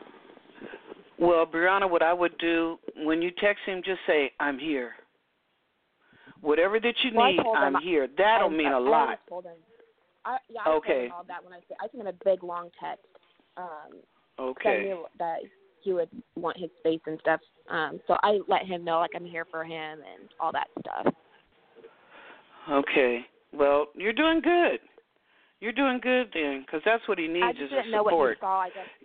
Well, Brianna, what I would do, when you text him, just say, I'm here. Whatever that you well, need, I'm him, here. That'll I, mean I, a lot. I told him. I, yeah, I okay. told him all that when I said, I sent him a big, long text. Um, okay. I knew that he would want his space and stuff. Um, so I let him know, like, I'm here for him and all that stuff. Okay. Well, you're doing good. You're doing good then, because that's what he needs I just is didn't a know support. what he saw. I guess. You,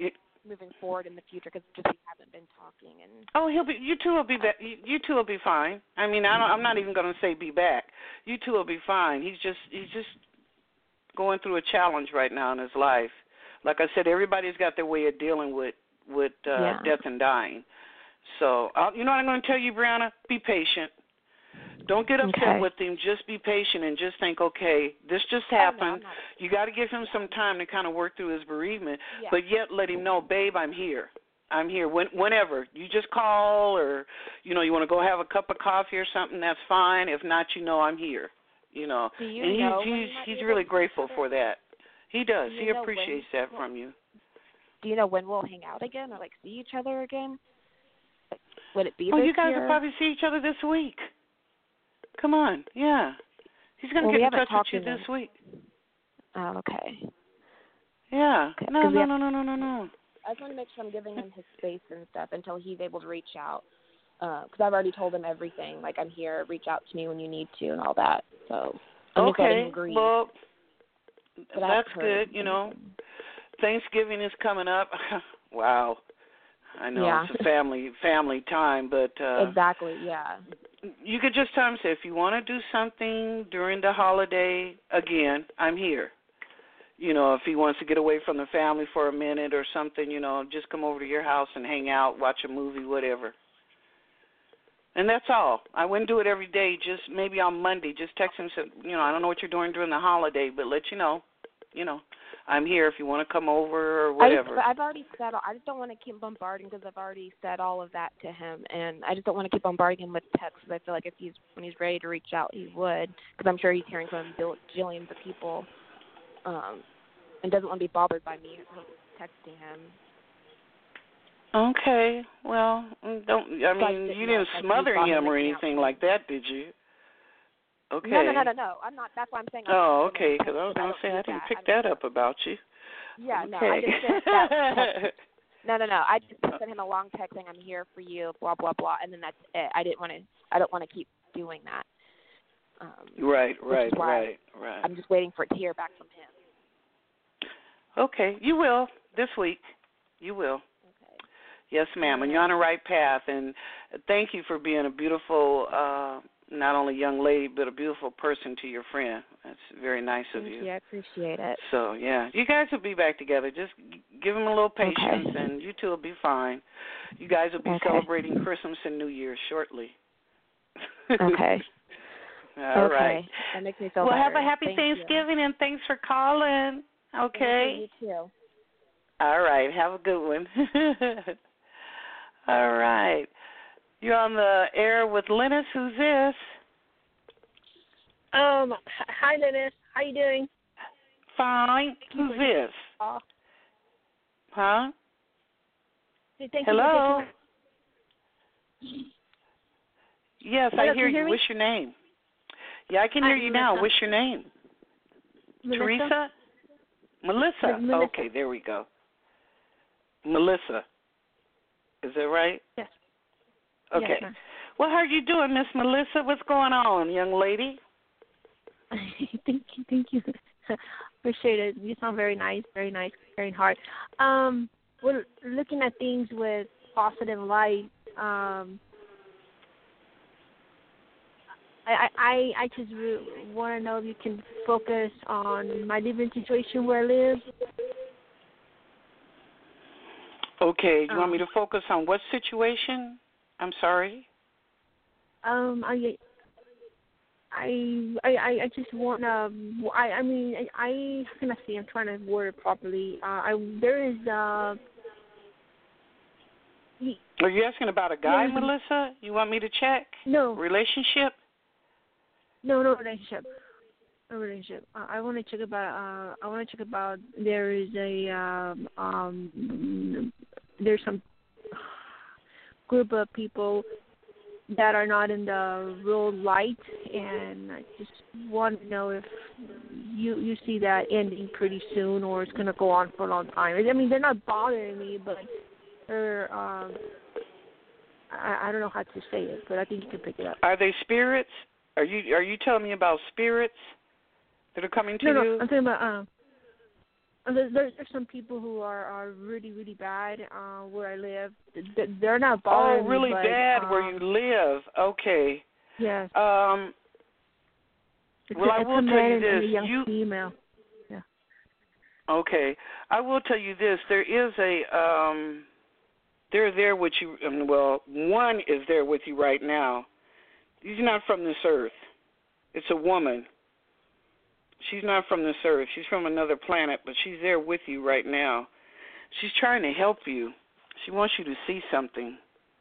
moving forward in the future because just we haven't been talking. And oh, he'll be. You two will be back. You, you two will be fine. I mean, I don't, I'm not even going to say be back. You two will be fine. He's just he's just going through a challenge right now in his life. Like I said, everybody's got their way of dealing with with uh, yeah. death and dying. So, uh, you know what I'm going to tell you, Brianna? Be patient. Don't get upset okay. with him. Just be patient and just think, okay, this just happened. Oh, no, you got to give him some time to kind of work through his bereavement, yeah. but yet let him know, babe, I'm here. I'm here. When, whenever. You just call or, you know, you want to go have a cup of coffee or something, that's fine. If not, you know I'm here. You know, Do you and know he's, when he's, you he's might really be grateful for that. He does. Do you He know appreciates when, that from you. Do you know when we'll hang out again or, like, see each other again? Like, would it be Oh, this you guys year? will probably see each other this week. Come on, yeah. He's going to well, get we in touch with you in this week. Oh, okay. Yeah. Okay. No, no, have, no, no, no, no, no. I just want to make sure I'm giving him his space and stuff until he's able to reach out. Because uh, I've already told him everything. Like, I'm here. Reach out to me when you need to and all that. So I'm just letting Okay. him grieve. Well, but that's good. You know, Thanksgiving is coming up. Wow. I know yeah. it's a family family time, but uh, exactly. Yeah. You could just tell him, say, if you want to do something during the holiday, again, I'm here. You know, if he wants to get away from the family for a minute or something, you know, just come over to your house and hang out, watch a movie, whatever. And that's all. I wouldn't do it every day, just maybe on Monday. Just text him, say, you know, I don't know what you're doing during the holiday, but let you know, you know, I'm here if you want to come over or whatever. I just, I've already said, I just don't want to keep bombarding because I've already said all of that to him, and I just don't want to keep bombarding him with texts because I feel like if he's when he's ready to reach out, he would, because I'm sure he's hearing from jillions of people, um, and doesn't want to be bothered by me texting him. Okay, well, don't. I mean, you didn't smother him or anything like that, did you? Okay. No, no, no, no, no. I'm not. That's why I'm saying. Oh, okay. Because I was going to say I didn't pick that up about you. Yeah, okay. no, I just sent that. no, no, no. I just sent him a long text saying I'm here for you, blah blah blah, and then that's it. I didn't want to. I don't want to keep doing that. Um, right, right, right, right. I'm just waiting for it to hear back from him. Okay, you will this week. You will. Okay. Yes, ma'am, and you're on the right path. And thank you for being a beautiful. Uh, not only young lady, but a beautiful person to your friend. That's very nice Thank of you. you. I appreciate it. So, yeah, you guys will be back together. Just give him a little patience, okay. and you two will be fine. You guys will be okay. celebrating Christmas and New Year's shortly. okay. All okay. right. That makes me feel well, better. have a happy Thank Thanksgiving, you. and thanks for calling. Okay? You too. All right. Have a good one. All right. You're on the air with Linus. Who's this? Um. Hi, Linus. How you doing? Fine. Who's this? Uh, huh? Thank Hello? You yes, Hello, I hear you. you hear What's your name? Yeah, I can hear I'm you Melissa. now. What's your name? Melissa? Teresa? Melissa. Melissa. Okay, there we go. Melissa. Is that right? Yes. Okay. Yes, well, how are you doing, Miss Melissa? What's going on, young lady? thank you, thank you. Appreciate it. You sound very nice, very nice, very hard. Um, we're looking at things with positive light. Um, I I I just re- want to know if you can focus on my living situation where I live. Okay, you um, want me to focus on what situation? I'm sorry. Um, I, I, I, I just want to. I, I mean, I, I how can I say? I'm trying to word it properly. Uh, I there is. Uh, he, Are you asking about a guy, yeah, Melissa? You want me to check? No. Relationship? No, no relationship. No relationship. Uh, I want to check about. Uh, I want to check about. There is a. Um, um, there's some group of people that are not in the real light, and I just want to know if you you see that ending pretty soon, or it's going to go on for a long time. I mean, they're not bothering me, but they're. Um, I, I don't know how to say it, but I think you can pick it up. Are they spirits? Are you are you telling me about spirits that are coming to no, no, you? I'm talking about. Um, There's, there's some people who are, are really, really bad uh, where I live. They're not bothering Oh, really me, but, bad um, where you live. Okay. Yes. Um. It's well, a, I it's will a tell man you and this. a young you female. Yeah. Okay. I will tell you this. There is a um. They're there with you. Um, well, one is there with you right now. She's not from this earth. It's a woman. She's not from this earth. She's from another planet, but she's there with you right now. She's trying to help you. She wants you to see something.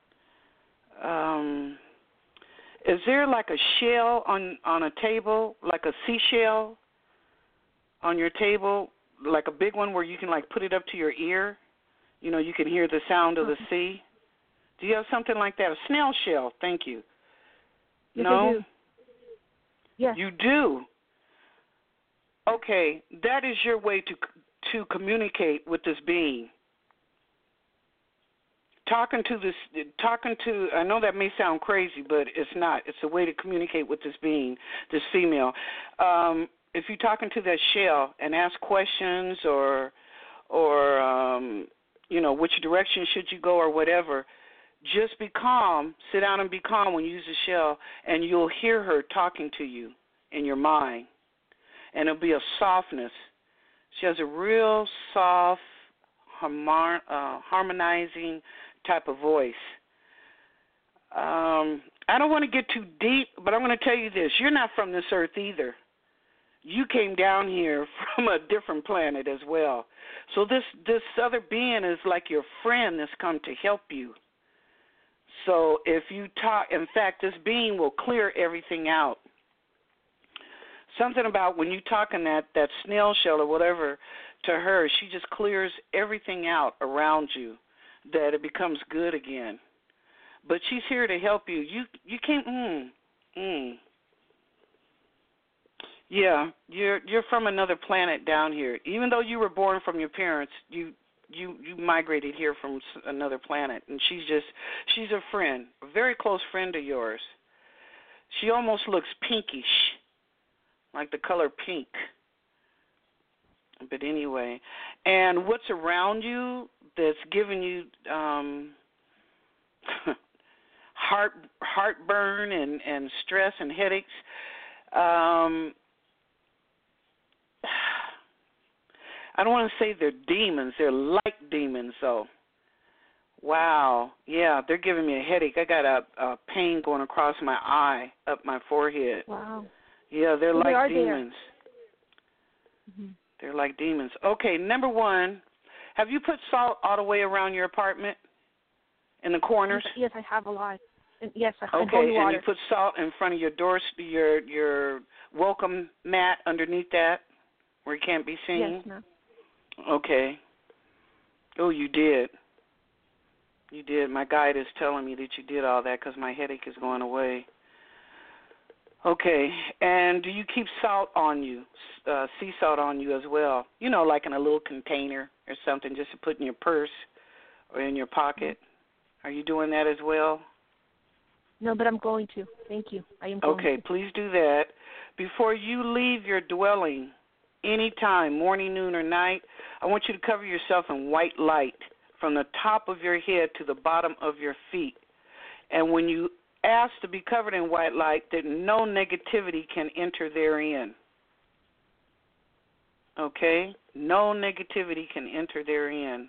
Um, is there like a shell on, on a table, like a seashell on your table, like a big one where you can like put it up to your ear? You know, you can hear the sound of the sea. Do you have something like that? A snail shell, thank you. Yes, no? I do. Yes. You do? Okay, that is your way to to communicate with this being. Talking to this, talking to, I know that may sound crazy, but it's not. It's a way to communicate with this being, this female. Um, if you're talking to that shell and ask questions or, or um, you know, which direction should you go or whatever, just be calm. Sit down and be calm when you use the shell, and you'll hear her talking to you in your mind. And it'll be a softness. She has a real soft, harmon- uh, harmonizing type of voice. Um, I don't want to get too deep, but I'm going to tell you this. You're not from this earth either. You came down here from a different planet as well. So this, this other being is like your friend that's come to help you. So if you talk, in fact, this being will clear everything out. Something about when you talking that, that snail shell or whatever to her, she just clears everything out around you, that it becomes good again. But she's here to help you. You you can't. Mm, mm. Yeah, you're you're from another planet down here. Even though you were born from your parents, you you you migrated here from another planet, and she's just she's a friend, a very close friend of yours. She almost looks pinkish, like the color pink. But anyway, and what's around you that's giving you um, heart heartburn and, and stress and headaches, um, I don't want to say they're demons. They're like demons, though. Wow. Yeah, they're giving me a headache. I got a, a pain going across my eye, up my forehead. Wow. Yeah, they're so like they are demons. Mm-hmm. They're like demons. Okay, number one, have you put salt all the way around your apartment in the corners? Yes, I have a lot. And yes, I have Okay, holy and water. you put salt in front of your door, your your welcome mat underneath that, where it can't be seen? Yes, ma'am. Okay. Oh, you did. You did. My guide is telling me that you did all that because my headache is going away. Okay, and do you keep salt on you, uh, sea salt on you as well? You know, like in a little container or something, just to put in your purse or in your pocket. Are you doing that as well? No, but I'm going to. Thank you. I am going Okay, to. please do that. Before you leave your dwelling, anytime, morning, noon, or night, I want you to cover yourself in white light from the top of your head to the bottom of your feet. And when you ask to be covered in white light, that no negativity can enter therein. Okay? No negativity can enter therein.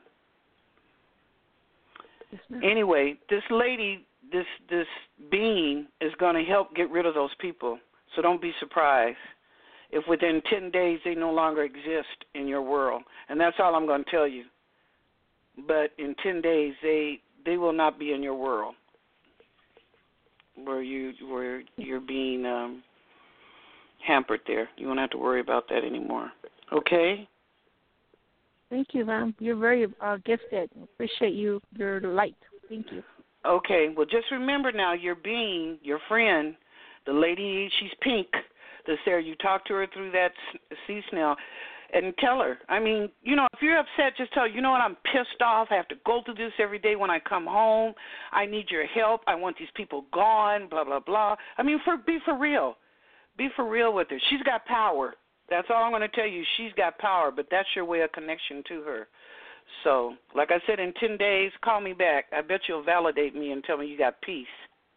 Yes, ma'am. Anyway, this lady, this this being is going to help get rid of those people. So don't be surprised if within ten days they no longer exist in your world. And that's all I'm going to tell you. But in ten days, they they will not be in your world where you where you're being um, hampered there. You won't have to worry about that anymore. Okay? Thank you, ma'am. You're very uh, gifted. Appreciate you, your light. Thank you. Okay. Well, just remember now, your being, your friend, the lady, she's pink, that's there. You talk to her through that sea snail. And tell her. I mean, you know, if you're upset, just tell her, you know what, I'm pissed off. I have to go through this every day when I come home. I need your help. I want these people gone, blah, blah, blah. I mean, for be for real. Be for real with her. She's got power. That's all I'm going to tell you. She's got power, but that's your way of connection to her. So, like I said, in ten days, call me back. I bet you'll validate me and tell me you got peace.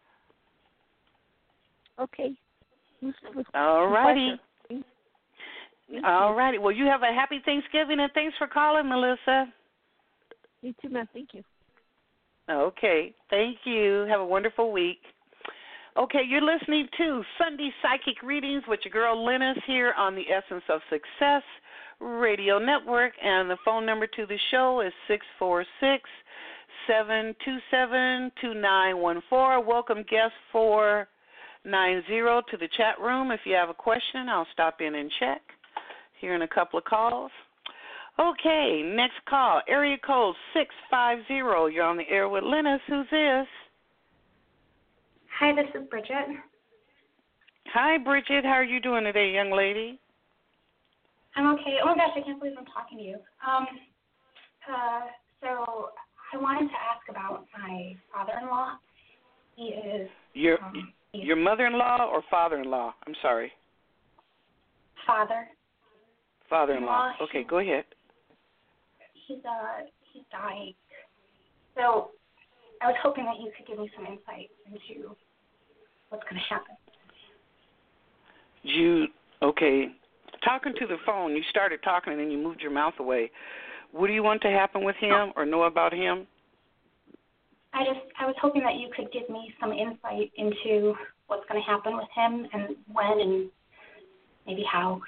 Okay. All righty. All righty. Well, you have a happy Thanksgiving, and thanks for calling, Melissa. You too, ma'am. Thank you. Okay. Thank you. Have a wonderful week. Okay, you're listening to Sunday Psychic Readings with your girl Linus here on the Essence of Success Radio Network, and the phone number to the show is six four six, seven two seven, two nine one four. Welcome guest four nine zero to the chat room. If you have a question, I'll stop in and check here in a couple of calls. Okay, next call, area code six five zero. You're on the air with Linus. Who's this? Hi, this is Bridget. Hi, Bridget. How are you doing today, young lady? I'm okay. Oh, my gosh, I can't believe I'm talking to you. Um, uh, so I wanted to ask about my father-in-law. He is... Your, um, your mother-in-law or father-in-law? I'm sorry. Father. Father-in-law. Uh, okay, he, go ahead. He's, uh, he's dying. So I was hoping that you could give me some insight into what's going to happen. You, okay, talking to the phone, you started talking and then you moved your mouth away. What do you want to happen with him or know about him? I just, I was hoping that you could give me some insight into what's going to happen with him and when and maybe how.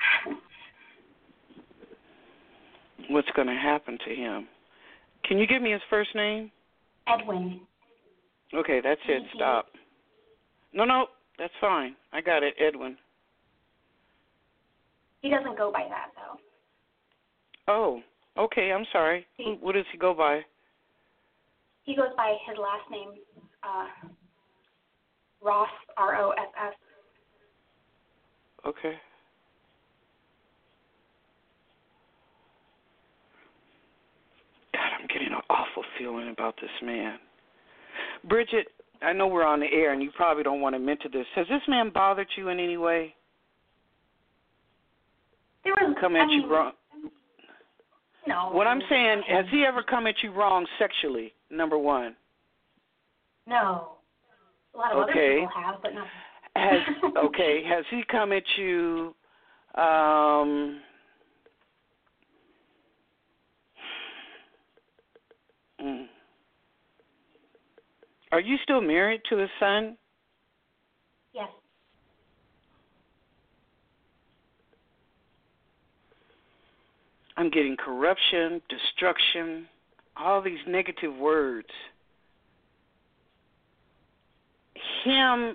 What's going to happen to him? Can you give me his first name? Edwin. Okay, that's it. Stop. No, no, that's fine. I got it, Edwin. He doesn't go by that, though. Oh, okay, I'm sorry. He, what does he go by? He goes by his last name, uh, Ross, R O S S. Okay. God, I'm getting an awful feeling about this man. Bridget, I know we're on the air and you probably don't want to mention this. Has this man bothered you in any way? There was, come at I mean, you wrong? No. What I'm saying, has he ever come at you wrong sexually, number one? No. A lot of okay. other people have, but not. Has, okay, has he come at you, um, mm. Are you still married to his son? Yes. I'm getting corruption, destruction, all these negative words. Him,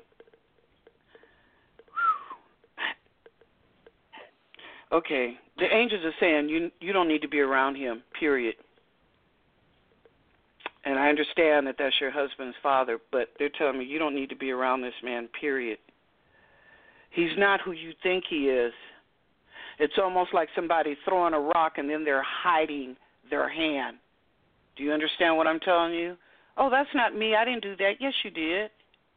okay, the angels are saying you you don't need to be around him, period. And I understand that that's your husband's father, but they're telling me you don't need to be around this man, period. He's not who you think he is. It's almost like somebody throwing a rock and then they're hiding their hand. Do you understand what I'm telling you? Oh, that's not me. I didn't do that. Yes, you did.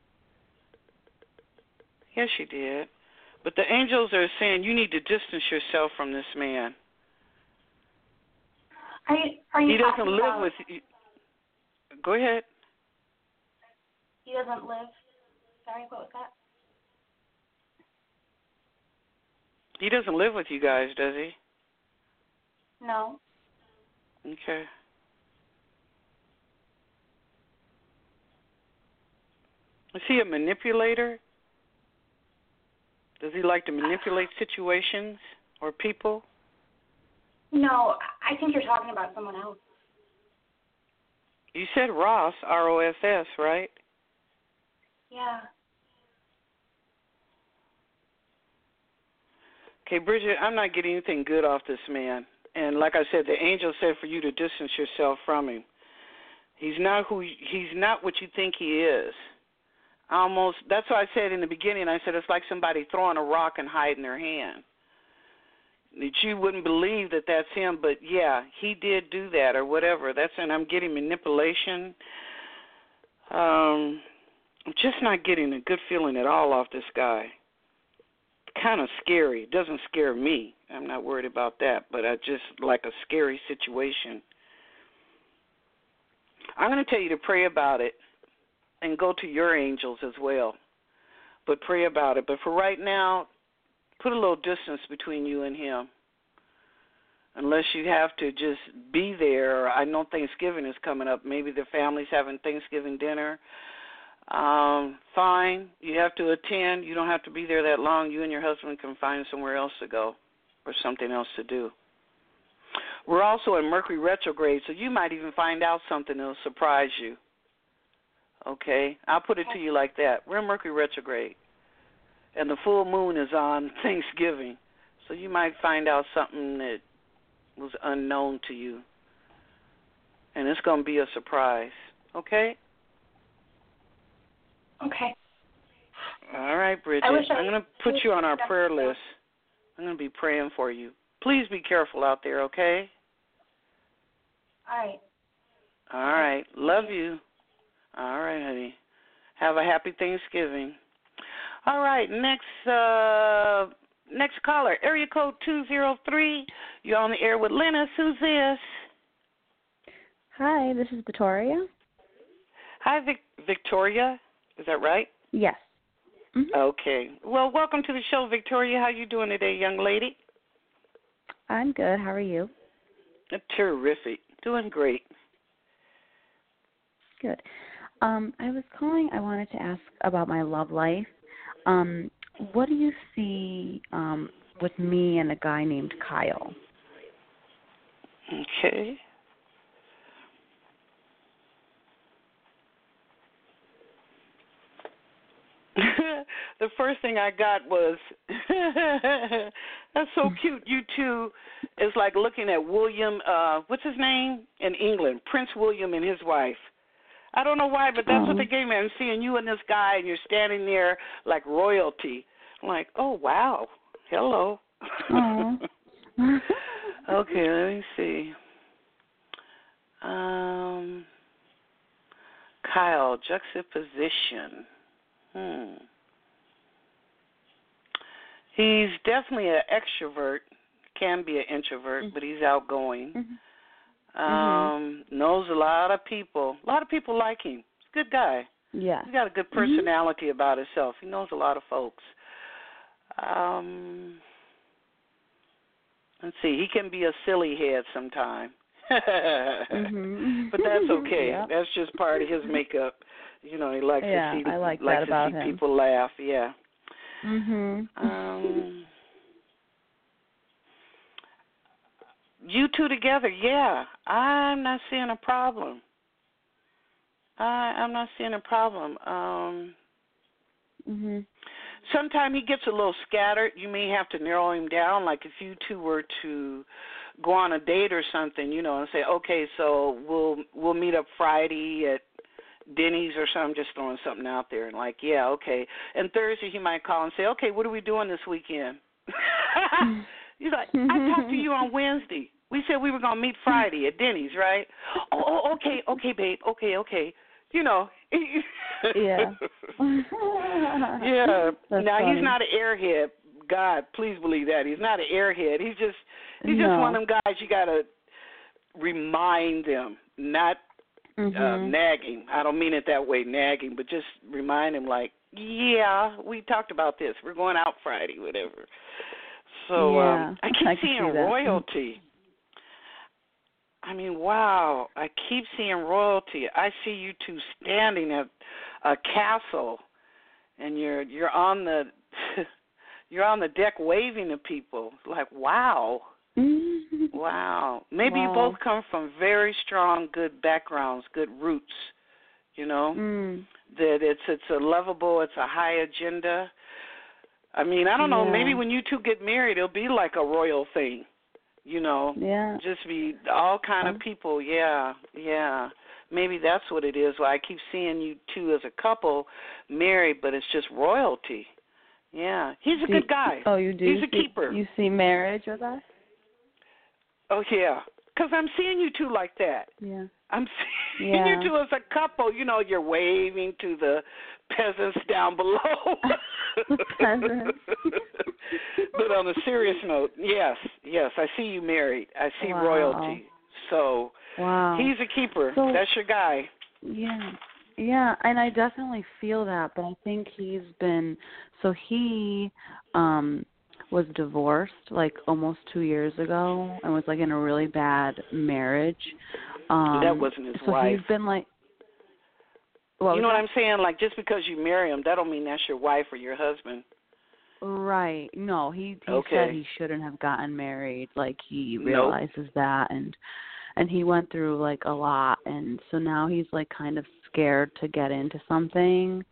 Yes, you did. But the angels are saying you need to distance yourself from this man. Are you, are you he doesn't live about, with you. Go ahead. He doesn't live. Sorry, what was that? He doesn't live with you guys, does he? No. Okay. Is he a manipulator? Does he like to manipulate situations or people? No, I think you're talking about someone else. You said Ross, R O S S, right? Yeah. Okay, Bridget, I'm not getting anything good off this man. And like I said, the angel said for you to distance yourself from him. He's not who he's not what you think he is. Almost, that's what I said in the beginning. I said it's like somebody throwing a rock and hiding their hand. That you wouldn't believe that that's him, but yeah, he did do that or whatever. That's and I'm getting manipulation. Um, I'm just not getting a good feeling at all off this guy. kind of scary. It doesn't scare me. I'm not worried about that, but I just like a scary situation. I'm going to tell you to pray about it and go to your angels as well, but pray about it. But for right now, put a little distance between you and him. Unless you have to just be there. I know Thanksgiving is coming up. Maybe the family's having Thanksgiving dinner. Um, fine. You have to attend. You don't have to be there that long. You and your husband can find somewhere else to go or something else to do. We're also in Mercury retrograde, so you might even find out something that will surprise you. Okay? I'll put it to you like that. We're in Mercury retrograde, and the full moon is on Thanksgiving, so you might find out something that was unknown to you, and it's going to be a surprise. Okay? Okay. All right, Bridget. I'm going to put you on our prayer list. I'm going to be praying for you. Please be careful out there, okay? All right. All right. Love you. All right, honey. Have a happy Thanksgiving. All right, next uh, next caller, area code two zero three. You're on the air with Lennis. Who's this? Hi, this is Victoria. Hi, Vic- Victoria. Is that right? Yes. Mm-hmm. Okay. Well, welcome to the show, Victoria. How you doing today, young lady? I'm good. How are you? Terrific. Doing great. Good. Um, I was calling. I wanted to ask about my love life. Um, what do you see um, with me and a guy named Kyle? Okay. The first thing I got was, that's so cute. You two is like looking at William, uh, what's his name in England, Prince William and his wife. I don't know why, but that's oh. what they gave me. I'm seeing you and this guy, and you're standing there like royalty. I'm like, oh, wow. Hello. Okay, let me see. Um, Kyle, juxtaposition. Hmm. He's definitely an extrovert, can be an introvert, mm-hmm. but he's outgoing. Mm-hmm. Um, knows a lot of people. A lot of people like him. He's a good guy. Yeah. He's got a good personality mm-hmm. about himself. He knows a lot of folks. Um, let's see. He can be a silly head sometime. mm-hmm. But that's okay. Yep. That's just part of his makeup. You know, he likes yeah, to see, I like likes that to about see him. people laugh. Yeah. Mhm. Um, you two together, yeah. I'm not seeing a problem. I I'm not seeing a problem. Um. Mhm. Sometimes he gets a little scattered. You may have to narrow him down. Like if you two were to go on a date or something, you know, and say, okay, so we'll we'll meet up Friday at Denny's or something, just throwing something out there, and like, yeah, okay. And Thursday he might call and say, okay, what are we doing this weekend? He's like, I talked to you on Wednesday. We said we were going to meet Friday at Denny's, right? Oh, oh, okay, okay, babe, okay, okay. You know. Yeah. Yeah. That's now, funny. He's not an airhead. God, please believe that. He's not an airhead. He's just, he's no. just one of them guys you got to remind them, not Mm-hmm. Uh, nagging. I don't mean it that way, nagging, but just remind him, like, yeah, we talked about this. We're going out Friday, whatever. So yeah, um, I keep I seeing see royalty. I mean, wow, I keep seeing royalty. I see you two standing at a castle, and you're you're on the you're on the deck waving to people. Like, wow. Wow. Maybe wow. you both come from very strong, good backgrounds, good roots, you know, mm. that it's it's a lovable, it's a high agenda. I mean, I don't know, yeah. maybe when you two get married, it'll be like a royal thing, you know. Yeah. Just be all kind of people, yeah, yeah. Maybe that's what it is. Why I keep seeing you two as a couple married, but it's just royalty. Yeah. He's a do good guy. Oh, you do? He's a see, keeper. You see marriage with us? Oh, yeah, because I'm seeing you two like that. Yeah. I'm seeing yeah. you two as a couple. You know, you're waving to the peasants down below. Peasants. But on a serious note, yes, yes, I see you married. I see wow. royalty. So wow. he's a keeper. So, that's your guy. Yeah. Yeah, and I definitely feel that, but I think he's been so he um was divorced like almost two years ago and was like in a really bad marriage. Um That wasn't his so wife. He's been like what You know was what that? I'm saying? Like just because you marry him, that don't mean that's your wife or your husband. Right. No, he he okay. said he shouldn't have gotten married. Like he realizes nope. that and and he went through like a lot and so now he's like kind of scared to get into something.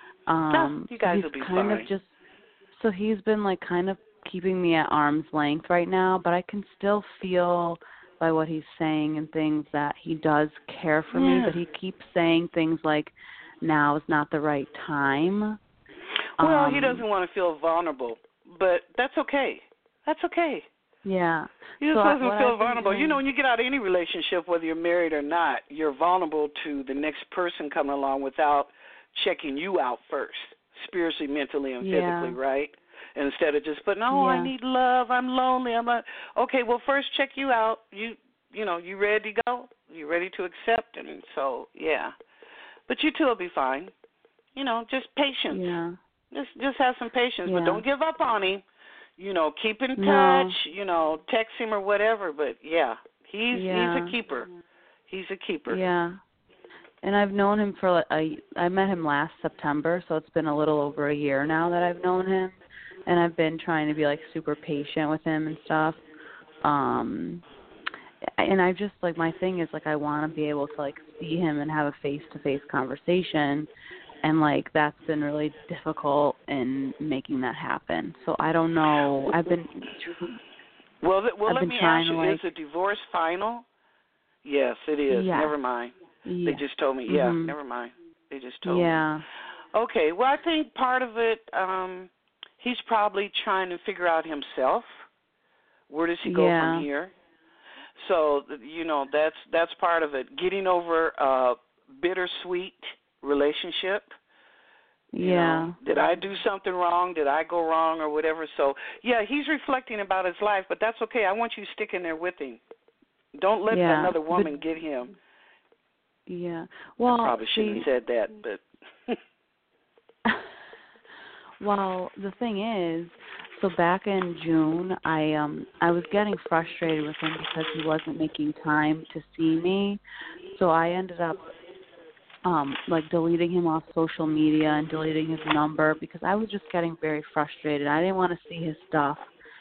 Um no, you guys he's will be kind fine. of just so he's been like kind of keeping me at arm's length right now, but I can still feel by what he's saying and things that he does care for yeah. me, but he keeps saying things like now is not the right time. Well, um, he doesn't want to feel vulnerable, but that's okay. That's okay. Yeah. He just so doesn't I, feel vulnerable. doing... You know, when you get out of any relationship, whether you're married or not, you're vulnerable to the next person coming along without checking you out first, spiritually, mentally, and yeah. physically, right? Instead of just putting, oh, yeah. I need love, I'm lonely, I'm not. Okay, well, first check you out. You, you know, you ready to go? You ready to accept? And so, yeah. But you two will be fine. You know, just patience. Yeah. Just, just have some patience, yeah. but don't give up on him. You know, keep in touch. No. You know, text him or whatever. But yeah, he's yeah. he's a keeper. He's a keeper. Yeah. And I've known him for a. I met him last September, so it's been a little over a year now that I've known him, and I've been trying to be like super patient with him and stuff. Um, and I just like my thing is like I want to be able to like see him and have a face to face conversation. And, like, that's been really difficult in making that happen. So I don't know. I've been Well, th- well I've let been me trying ask you, to, like, is the divorce final? Yes, it is. Yes. Never mind. Yes. They just told me. Mm-hmm. Yeah, never mind. They just told yeah. me. Yeah. Okay, well, I think part of it, um, he's probably trying to figure out himself. Where does he go yeah. from here? So, you know, that's that's part of it. Getting over a bittersweet relationship. Yeah. You know, did I do something wrong? Did I go wrong or whatever? So, yeah, he's reflecting about his life, but that's okay. I want you sticking there with him. Don't let yeah. another woman but, get him. Yeah. Well, I probably shouldn't see, have said that, but. Well, the thing is, so back in June, I um I was getting frustrated with him because he wasn't making time to see me. So I ended up um like deleting him off social media and deleting his number because I was just getting very frustrated. I didn't want to see his stuff.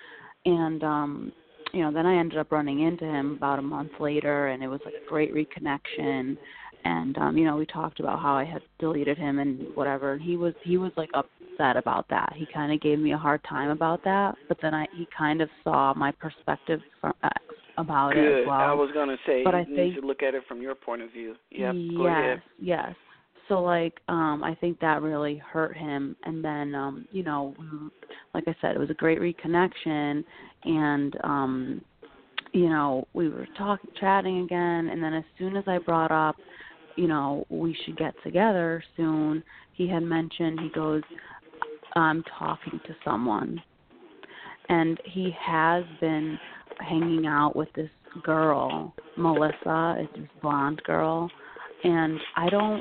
And um you know, then I ended up running into him about a month later and it was like a great reconnection. And um, you know, we talked about how I had deleted him and whatever. And he was he was like upset about that. He kind of gave me a hard time about that. But then I he kind of saw my perspective from, uh, about Good. it as well. I was going to say but you I need think, to look at it from your point of view. Yep. Yes, Go ahead. yes. So like um, I think that really hurt him. And then um, you know, like I said, it was a great reconnection. And um, you know, we were talking, chatting again. And then as soon as I brought up, you know, we should get together soon, he had mentioned, he goes, I'm talking to someone. And he has been hanging out with this girl, Melissa, it's this blonde girl. And I don't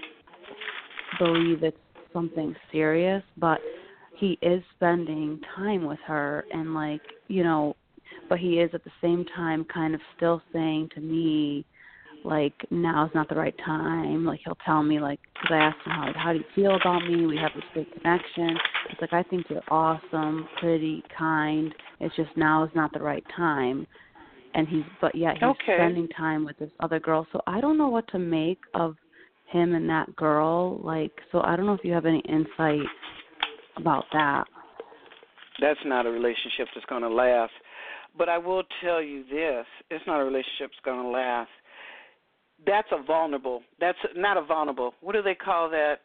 believe it's something serious, but he is spending time with her and, like, you know, but he is at the same time kind of still saying to me, like, now's not the right time. Like, he'll tell me, like, because I asked him, how, how do you feel about me? We have this big connection. It's like, I think you're awesome, pretty, kind. It's just now is not the right time. And he's, but yet he's okay. spending time with this other girl. So I don't know what to make of him and that girl. Like, so I don't know if you have any insight about that. That's not a relationship that's going to last. But I will tell you this, it's not a relationship that's going to last. That's a vulnerable. That's not a vulnerable. What do they call that?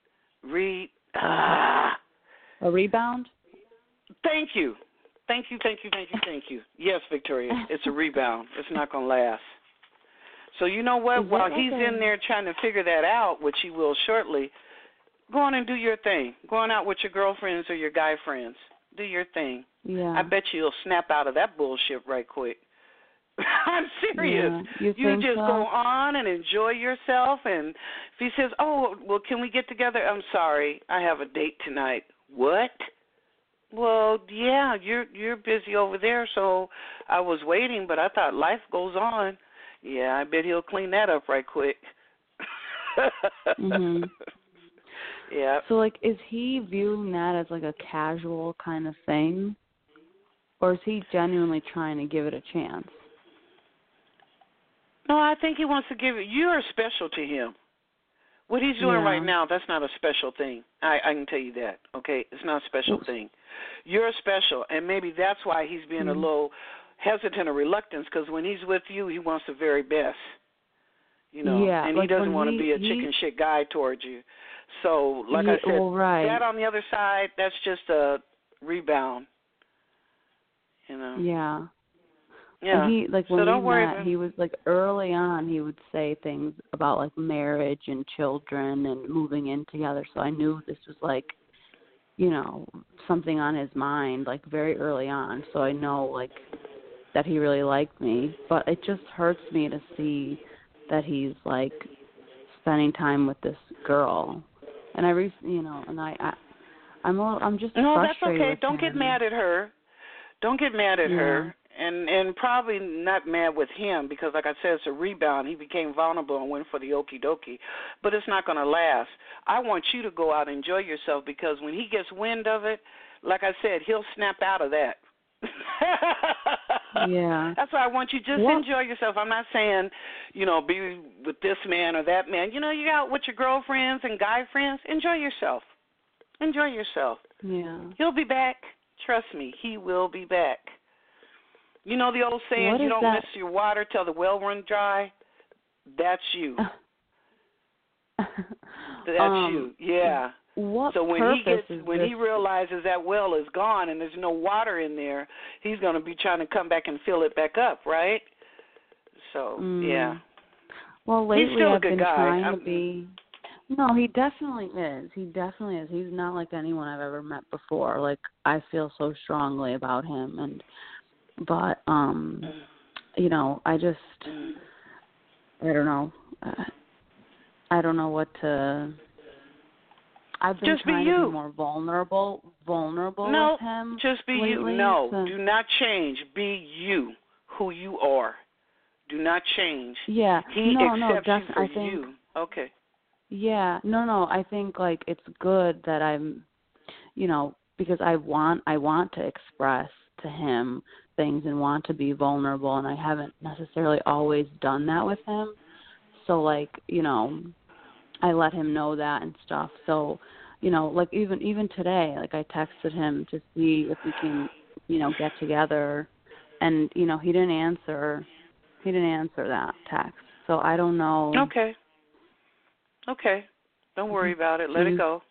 Re. Ah. A rebound? Thank you. Thank you, thank you, thank you, thank you. Yes, Victoria, it's a rebound. It's not going to last. So you know what? Is While it? he's Okay. in there trying to figure that out, which he will shortly, go on and do your thing. Go on out with your girlfriends or your guy friends. Do your thing. Yeah. I bet you he'll snap out of that bullshit right quick. I'm serious. Yeah. You, you think just so? go on and enjoy yourself. And if he says, oh, well, can we get together? I'm sorry, I have a date tonight. What? Well, yeah, you're you're busy over there, so I was waiting, but I thought life goes on. Yeah, I bet he'll clean that up right quick. Mhm. Yeah. So, like, is he viewing that as, like, a casual kind of thing? Or is he genuinely trying to give it a chance? No, I think he wants to give it. You're special to him. What he's doing Yeah. right now, that's not a special thing. I, I can tell you that, okay? It's not a special Oops. thing. You're special, and maybe that's why he's being Mm-hmm. a little hesitant or reluctant, because when he's with you, he wants the very best. You know, Yeah, and like he doesn't when want to he- be a he- chicken shit guy towards you. So, like Yeah, I said, well, right. that on the other side, that's just a rebound. You know. Yeah. Yeah. And he, like, so when don't we worry met, about he was, like, early on, he would say things about, like, marriage and children and moving in together. So I knew this was, like, you know, something on his mind, like, very early on. So I know, like, that he really liked me. But it just hurts me to see that he's, like, spending time with this girl. And I, re- you know, and I, I I'm a little, I'm just No, that's frustrated okay. with Don't him. get mad at her. Don't get mad at Yeah. her. And and probably not mad with him because, like I said, it's a rebound. He became vulnerable and went for the okie dokie. But it's not going to last. I want you to go out and enjoy yourself because when he gets wind of it, like I said, he'll snap out of that. Yeah. That's why I want you just What? enjoy yourself. I'm not saying, you know, be with this man or that man. You know, you out with your girlfriends and guy friends. Enjoy yourself. Enjoy yourself. Yeah. He'll be back. Trust me, he will be back. You know the old saying, What you is don't that? miss your water till the well run dry? That's you. That's um, you. Yeah. What So when he purpose gets is when this? he realizes that well is gone and there's no water in there, he's going to be trying to come back and fill it back up, right? So, Mm. yeah. Well, He's lately still a I've good been guy. trying I'm- to be. No, he definitely is. He definitely is. He's not like anyone I've ever met before. Like I feel so strongly about him, and but um, you know, I just I don't know. Uh, I don't know what to. I've been Just be trying to you. be more vulnerable, vulnerable No, with him. just be lately, you. No, so- do not change. Be you, who you are. Do not change. Yeah. He no, no, accepts def- you for I think, you. Okay. Yeah, no, no. I think like it's good that I'm, you know, because I want I want to express to him things and want to be vulnerable, and I haven't necessarily always done that with him. So like, you know, I let him know that and stuff. So, you know, like even even today, like I texted him to see if we can, you know, get together, and you know, he didn't answer. He didn't answer that text. So I don't know. Okay. Okay. Don't worry about it. Let Mm. it go.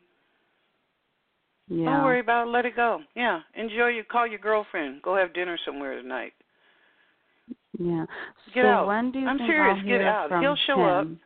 Yeah. Don't worry about it. Let it go. Yeah. Enjoy your call your girlfriend. Go have dinner somewhere tonight. Yeah. Get so out. when do you I'm think serious. I'll Get hear out. from He'll show up. him?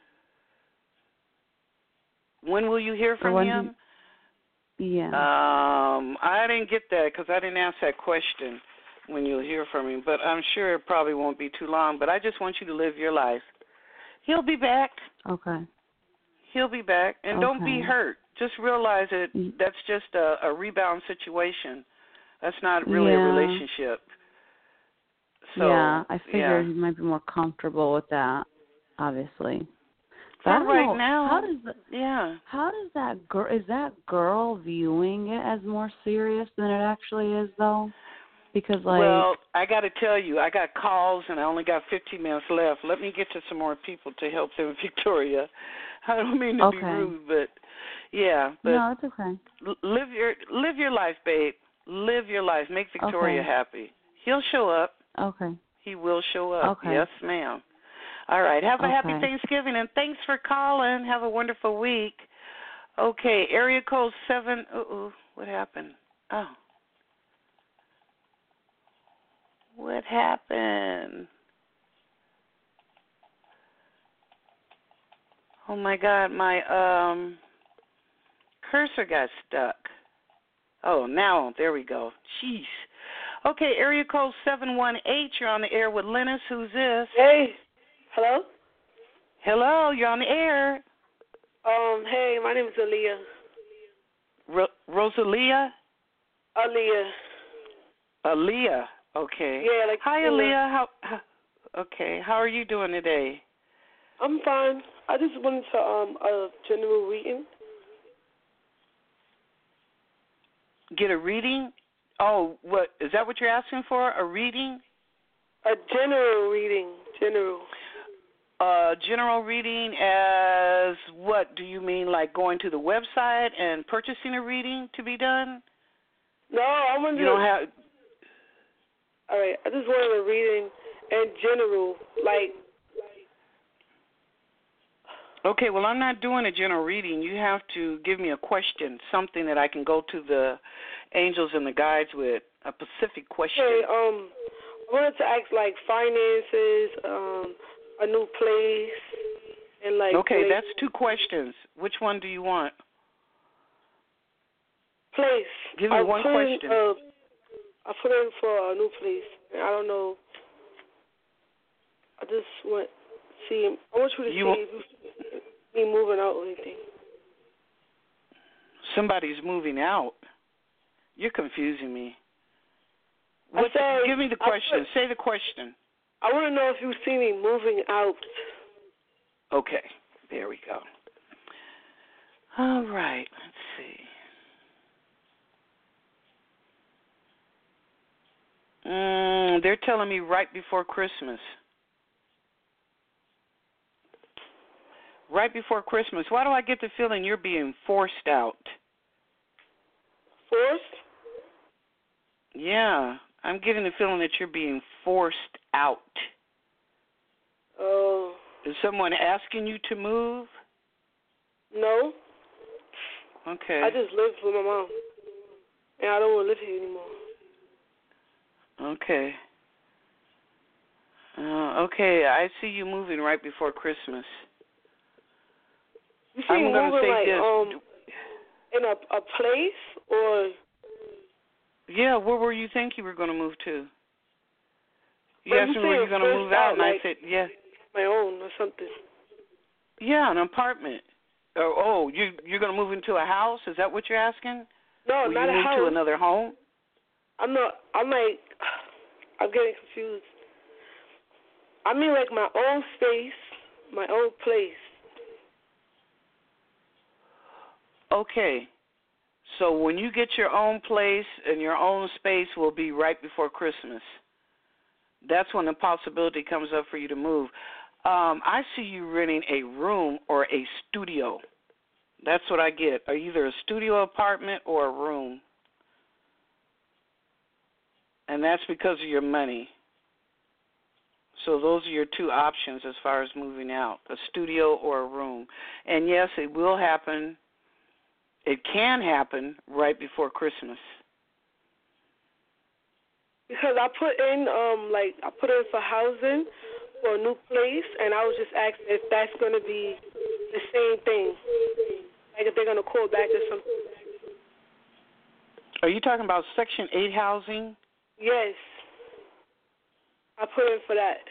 When will you hear from when him? Do you, yeah. Um, I didn't get that because I didn't ask that question. When you'll hear from him, but I'm sure it probably won't be too long. But I just want you to live your life. He'll be back. Okay. He'll be back, and don't be Okay. hurt. Just realize that Mm. that's just a, a rebound situation. That's not really Yeah. a relationship. So, yeah, I figured yeah. he might be more comfortable with that, obviously. But For I don't right know, now, how does the, yeah. how does that girl is that girl viewing it as more serious than it actually is, though? Because like, well, I got to tell you, I got calls, and I only got fifteen minutes left. Let me get to some more people to help them, Victoria. I don't mean to be Okay. rude, but yeah, but no, it's okay. l- live your live your life, babe. Live your life. Make Victoria Okay. happy. He'll show up. Okay. He will show up. Okay. Yes, ma'am. All right. Have a happy Okay. Thanksgiving, and thanks for calling. Have a wonderful week. Okay, area code seven. Uh-oh, what happened? Oh. What happened? Oh my God, my um cursor got stuck. Oh, now, there we go. Jeez. Okay, area code seven one eight, you're on the air with Lennis. Who's this? Hey. Hello? Hello, you're on the air. Um, hey, my name is Aaliyah. Ro- Rosalia? Aaliyah. Aaliyah, okay. Yeah, like Hi, Aaliyah. How, how, okay, how are you doing today? I'm fine. I just wanted to, um, a general reading. Get a reading? Oh, what is that what you're asking for? A reading? A general reading. General. Uh, general reading as what? Do you mean like going to the website and purchasing a reading to be done? No, I wanted You don't have. All right, I just wanted a reading in general, like. Okay, well, I'm not doing a general reading. You have to give me a question, something that I can go to the angels and the guides with, a specific question. Okay, um, I wanted to ask, like, finances, um, a new place, and, like... Okay, place. that's two questions. Which one do you want? Place. Give me I one put question. In, uh, I put in for a new place, and I don't know. I just want see. I want you to You see want, if you me moving out or anything. Somebody's moving out. You're confusing me. What? Said, give me the question. Put, Say the question. I want to know if you see me moving out. Okay, there we go. All right, let's see. Mm, they're telling me right before Christmas. Right before Christmas. Why do I get the feeling you're being forced out? Forced? Yeah, I'm getting the feeling that you're being forced out. Oh. Is someone asking you to move? No. Okay. I just live with my mom, and I don't want to live here anymore. Okay. Uh, okay, I see you moving right before Christmas. You see I'm going to say like, this. Um, in a, a place, or? Yeah, where were you think you were going to move to? You well, asked you me where you're going to move out, out and like I said, yeah. My own or something. Yeah, an apartment. Oh, oh you, you're going to move into a house? Is that what you're asking? No, Will not you a move house. to another home? I'm not, I'm like, I'm getting confused. I mean like my own space, my own place. Okay. So when you get your own place and your own space will be right before Christmas. That's when the possibility comes up for you to move. Um, I see you renting a room or a studio. That's what I get. Or either a studio apartment or a room. And that's because of your money. So those are your two options as far as moving out, a studio or a room. And yes, it will happen. It can happen right before Christmas. Because I put in, um, like, I put in for housing for a new place, and I was just asking if that's going to be the same thing. Like if they're going to call back or something. Are you talking about Section eight housing? Yes. I put in for that.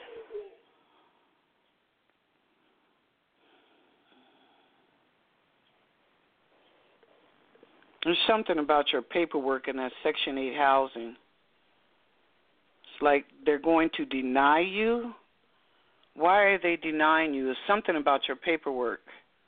There's something about your paperwork in that Section eight housing. It's like they're going to deny you. Why are they denying you? There's something about your paperwork.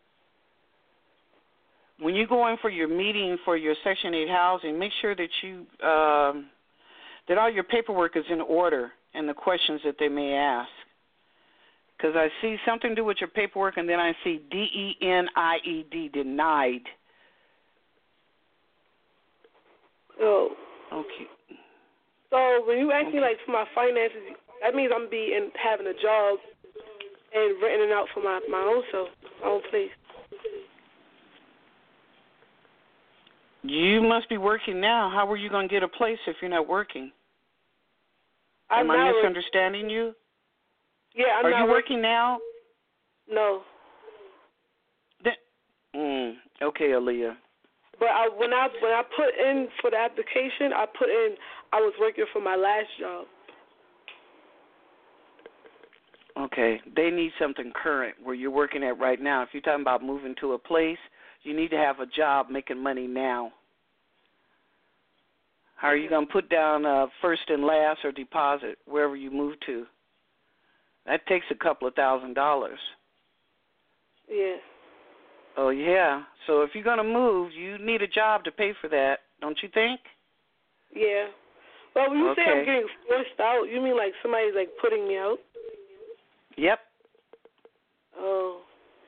When you go in for your meeting for your Section eight housing, make sure that you um, that all your paperwork is in order and the questions that they may ask. Because I see something to do with your paperwork, and then I see D E N I E D, denied. So, okay. So when you ask okay. me like for my finances, that means I'm be in having a job and renting it out for my my own self, my own place. You must be working now. How are you going to get a place if you're not working? I'm Am I not misunderstanding working. you? Yeah, I'm are not you working. working now? No. Then, mm, okay, Aaliyah. But I, when I when I put in for the application, I put in I was working for my last job. Okay, they need something current where you're working at right now. If you're talking about moving to a place, you need to have a job making money now. How are you going to put down uh, first and last or deposit wherever you move to? That takes a couple of thousand dollars. Yeah. Oh, yeah. So if you're going to move, you need a job to pay for that, don't you think? Yeah. Well, when you okay. say I'm getting forced out, you mean like somebody's like putting me out? Yep. Oh.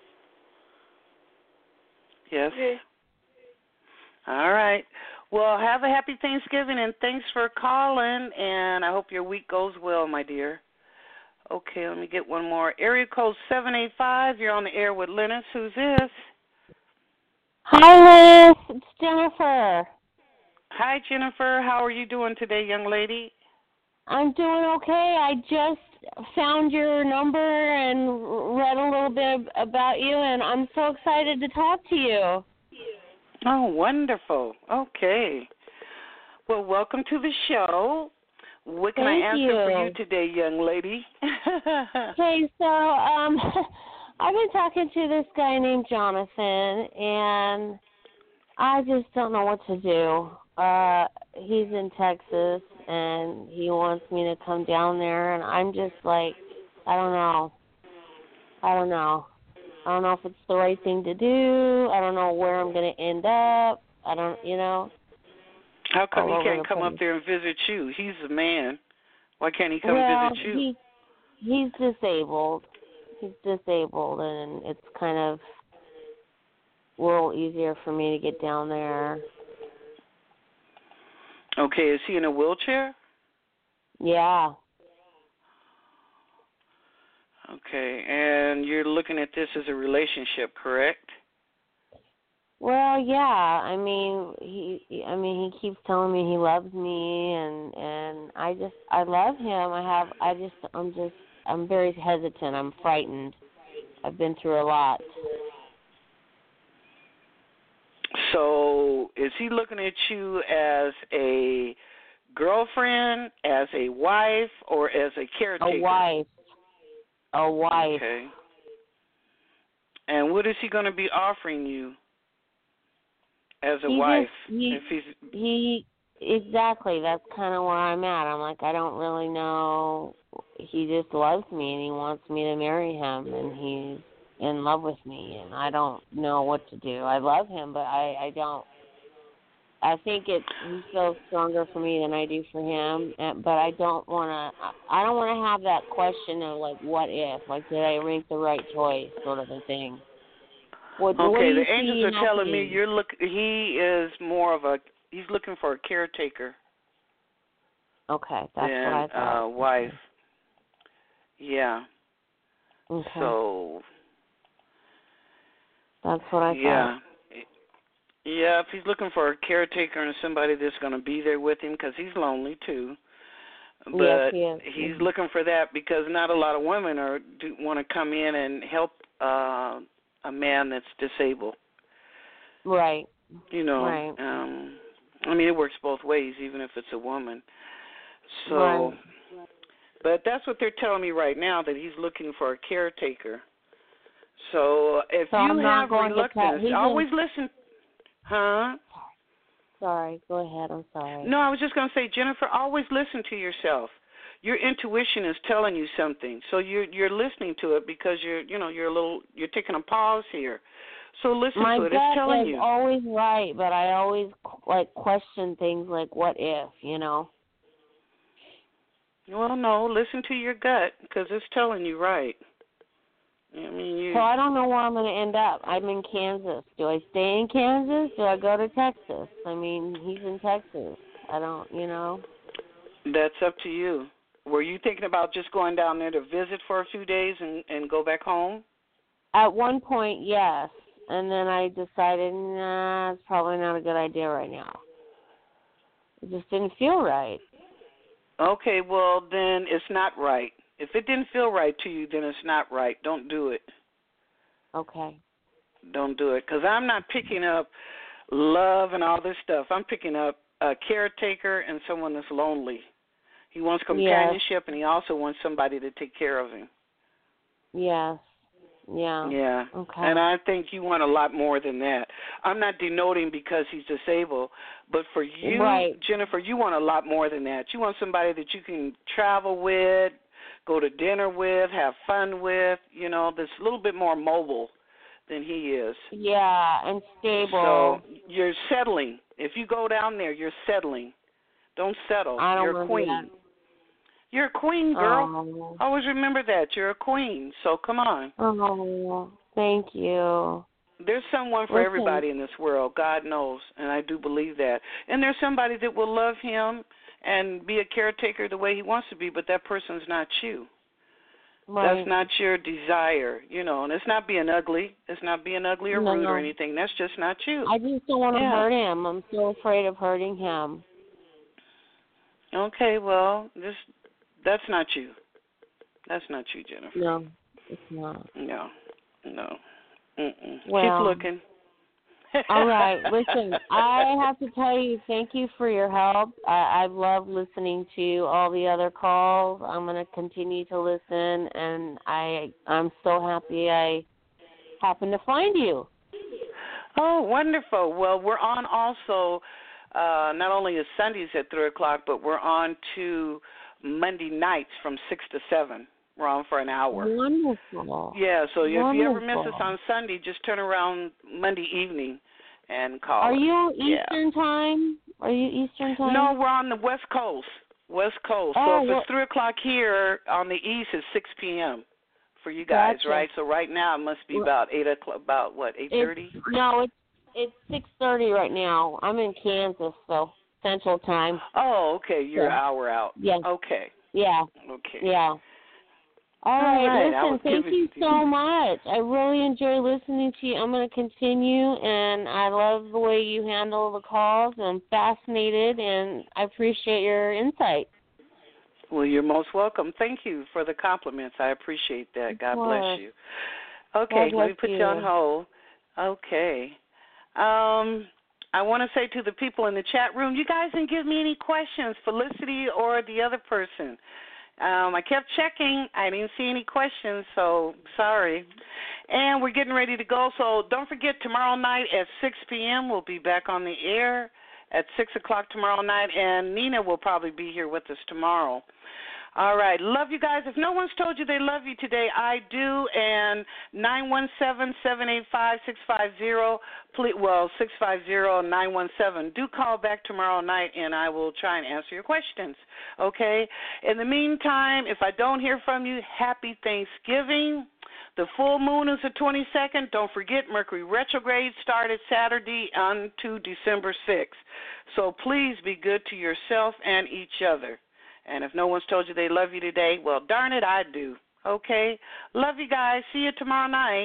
Yes. Okay. All right. Well, have a happy Thanksgiving, and thanks for calling, and I hope your week goes well, my dear. Okay, let me get one more. Area code seven eight five, you're on the air with Lennis. Who's this? Hi, Liz. It's Jennifer. Hi, Jennifer. How are you doing today, young lady? I'm doing okay. I just found your number and read a little bit about you, and I'm so excited to talk to you. Oh, wonderful. Okay. Well, welcome to the show. What can Thank I answer you. for you today, young lady? Okay, so um, I've been talking to this guy named Jonathan, and I just don't know what to do. Uh, he's in Texas, and he wants me to come down there, and I'm just like, I don't know. I don't know. I don't know if it's the right thing to do. I don't know where I'm going to end up. I don't, you know. How come all he can't over the come place. up there and visit you? He's a man. Why can't he come well, visit you? He, he's disabled. He's disabled, and it's kind of a little easier for me to get down there. Okay, is he in a wheelchair? Yeah. Okay, and you're looking at this as a relationship, correct? Well, yeah. I mean, he. I mean, he keeps telling me he loves me, and and I just, I love him. I have. I just. I'm just. I'm very hesitant. I'm frightened. I've been through a lot. So, is he looking at you as a girlfriend, as a wife, or as a caretaker? A wife. A wife. Okay. And what is he going to be offering you as a he wife? Just, he, if he's he, exactly. That's kind of where I'm at. I'm like, I don't really know. He just loves me, and he wants me to marry him, and he's in love with me, and I don't know what to do. I love him, but I, I don't. I think it he feels stronger for me than I do for him, and, but I don't want to. I don't want to have that question of like, what if? Like, did I make the right choice, sort of a thing. What, okay, what do you the angels see are telling happening? me you're look. He is more of a. He's looking for a caretaker. Okay, that's than what I thought. a wife. Yeah. Okay. So. That's what I thought. Yeah. Yeah, if he's looking for a caretaker and somebody that's going to be there with him, because he's lonely too. But yes, he is. he's mm-hmm. looking for that because not a lot of women are do want to come in and help uh, a man that's disabled. Right. You know. Right. Um, I mean, it works both ways, even if it's a woman. So. Right. But that's what they're telling me right now, that he's looking for a caretaker. So if so you I'm not have going reluctance, to always in... listen. Huh? Sorry, go ahead. I'm sorry. No, I was just going to say, Jennifer, always listen to yourself. Your intuition is telling you something, so you're you're listening to it because you're you know you're a little you're taking a pause here. So listen My to it. gut It's telling is you. always right, but I always like question things like, what if? You know. Well, no, listen to your gut because it's telling you right. I mean, you. So I don't know where I'm going to end up. I'm in Kansas. Do I stay in Kansas? Do I go to Texas? I mean, he's in Texas. I don't, you know. That's up to you. Were you thinking about just going down there to visit for a few days and, and go back home? At one point, yes. And then I decided, nah, it's probably not a good idea right now. It just didn't feel right. Okay, well, then it's not right. If it didn't feel right to you, then it's not right. Don't do it. Okay. Don't do it. Because I'm not picking up, love and all this stuff. I'm picking up a caretaker and someone that's lonely. He wants companionship, yes. and he also wants somebody to take care of him. Yes. Yeah. Yeah. Okay. And I think you want a lot more than that. I'm not denoting because he's disabled, but for you, right. Jennifer, you want a lot more than that. You want somebody that you can travel with, go to dinner with, have fun with, you know, that's a little bit more mobile than he is. Yeah, and stable. So you're settling. If you go down there, you're settling. Don't settle. I don't you're a queen. That. You're a queen, girl. Oh. Always remember that. You're a queen. So come on. Oh, thank you. There's someone for Listen. everybody in this world. God knows, and I do believe that. And there's somebody that will love him and be a caretaker the way he wants to be, but that person's not you. Right. That's not your desire, you know, and it's not being ugly. It's not being ugly or no, rude no. or anything. That's just not you. I just don't want to yeah. hurt him. I'm so afraid of hurting him. Okay, well, this that's not you. That's not you, Jennifer. No, it's not. No, no. Mm-mm. Well, keep looking. All right. Listen, I have to tell you, thank you for your help. I, I love listening to all the other calls. I'm going to continue to listen, and I, I'm so happy I happened to find you. Oh, wonderful. Well, we're on also, uh, not only is Sundays at three o'clock, but we're on to Monday nights from six to seven. We're on for an hour. Wonderful. Yeah, so Wonderful. if you ever miss us on Sunday, just turn around Monday evening and call Are us. you Eastern yeah. time? Are you Eastern time? No, we're on the West Coast. West Coast. Oh, so if well, it's three o'clock here on the East, it's six p.m. for you guys, gotcha. right? So right now it must be well, about eight o'clock. About what? Eight thirty? No, it's it's six thirty right now. I'm in Kansas, so Central Time. Oh, okay. You're yeah. an hour out. Yeah. Okay. Yeah. Okay. Yeah. All, All right. right. Listen, thank you so much. I really enjoy listening to you. I'm going to continue, and I love the way you handle the calls. I'm fascinated, and I appreciate your insight. Well, you're most welcome. Thank you for the compliments. I appreciate that. God bless you. Okay, God let me put you. you on hold. Okay. Um, I want to say to the people in the chat room, you guys didn't give me any questions, Felicity or the other person. Um, I kept checking. I didn't see any questions, so sorry. And we're getting ready to go, so don't forget tomorrow night at six p.m. we'll be back on the air at six o'clock tomorrow night, and Nina will probably be here with us tomorrow. All right. Love you guys. If no one's told you they love you today, I do. And nine one seven, seven eight five, six five zero, please, well, six five zero, nine one seven. Do call back tomorrow night, and I will try and answer your questions, okay? In the meantime, if I don't hear from you, happy Thanksgiving. The full moon is the twenty-second. Don't forget, Mercury retrograde started Saturday on to December sixth. So please be good to yourself and each other. And if no one's told you they love you today, well, darn it, I do. Okay? Love you guys. See you tomorrow night.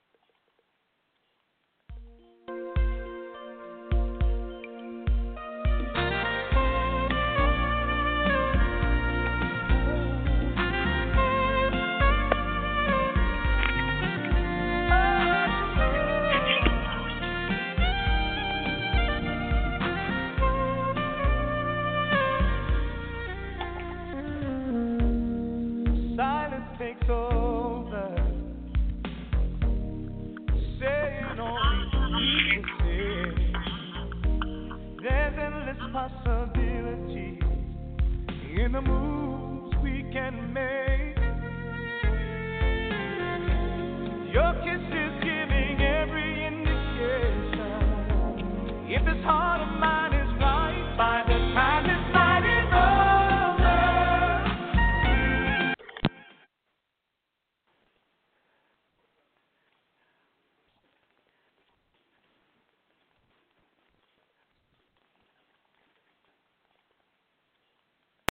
Takes over, saying only we say. There's endless possibility in the moves we can make. Your kiss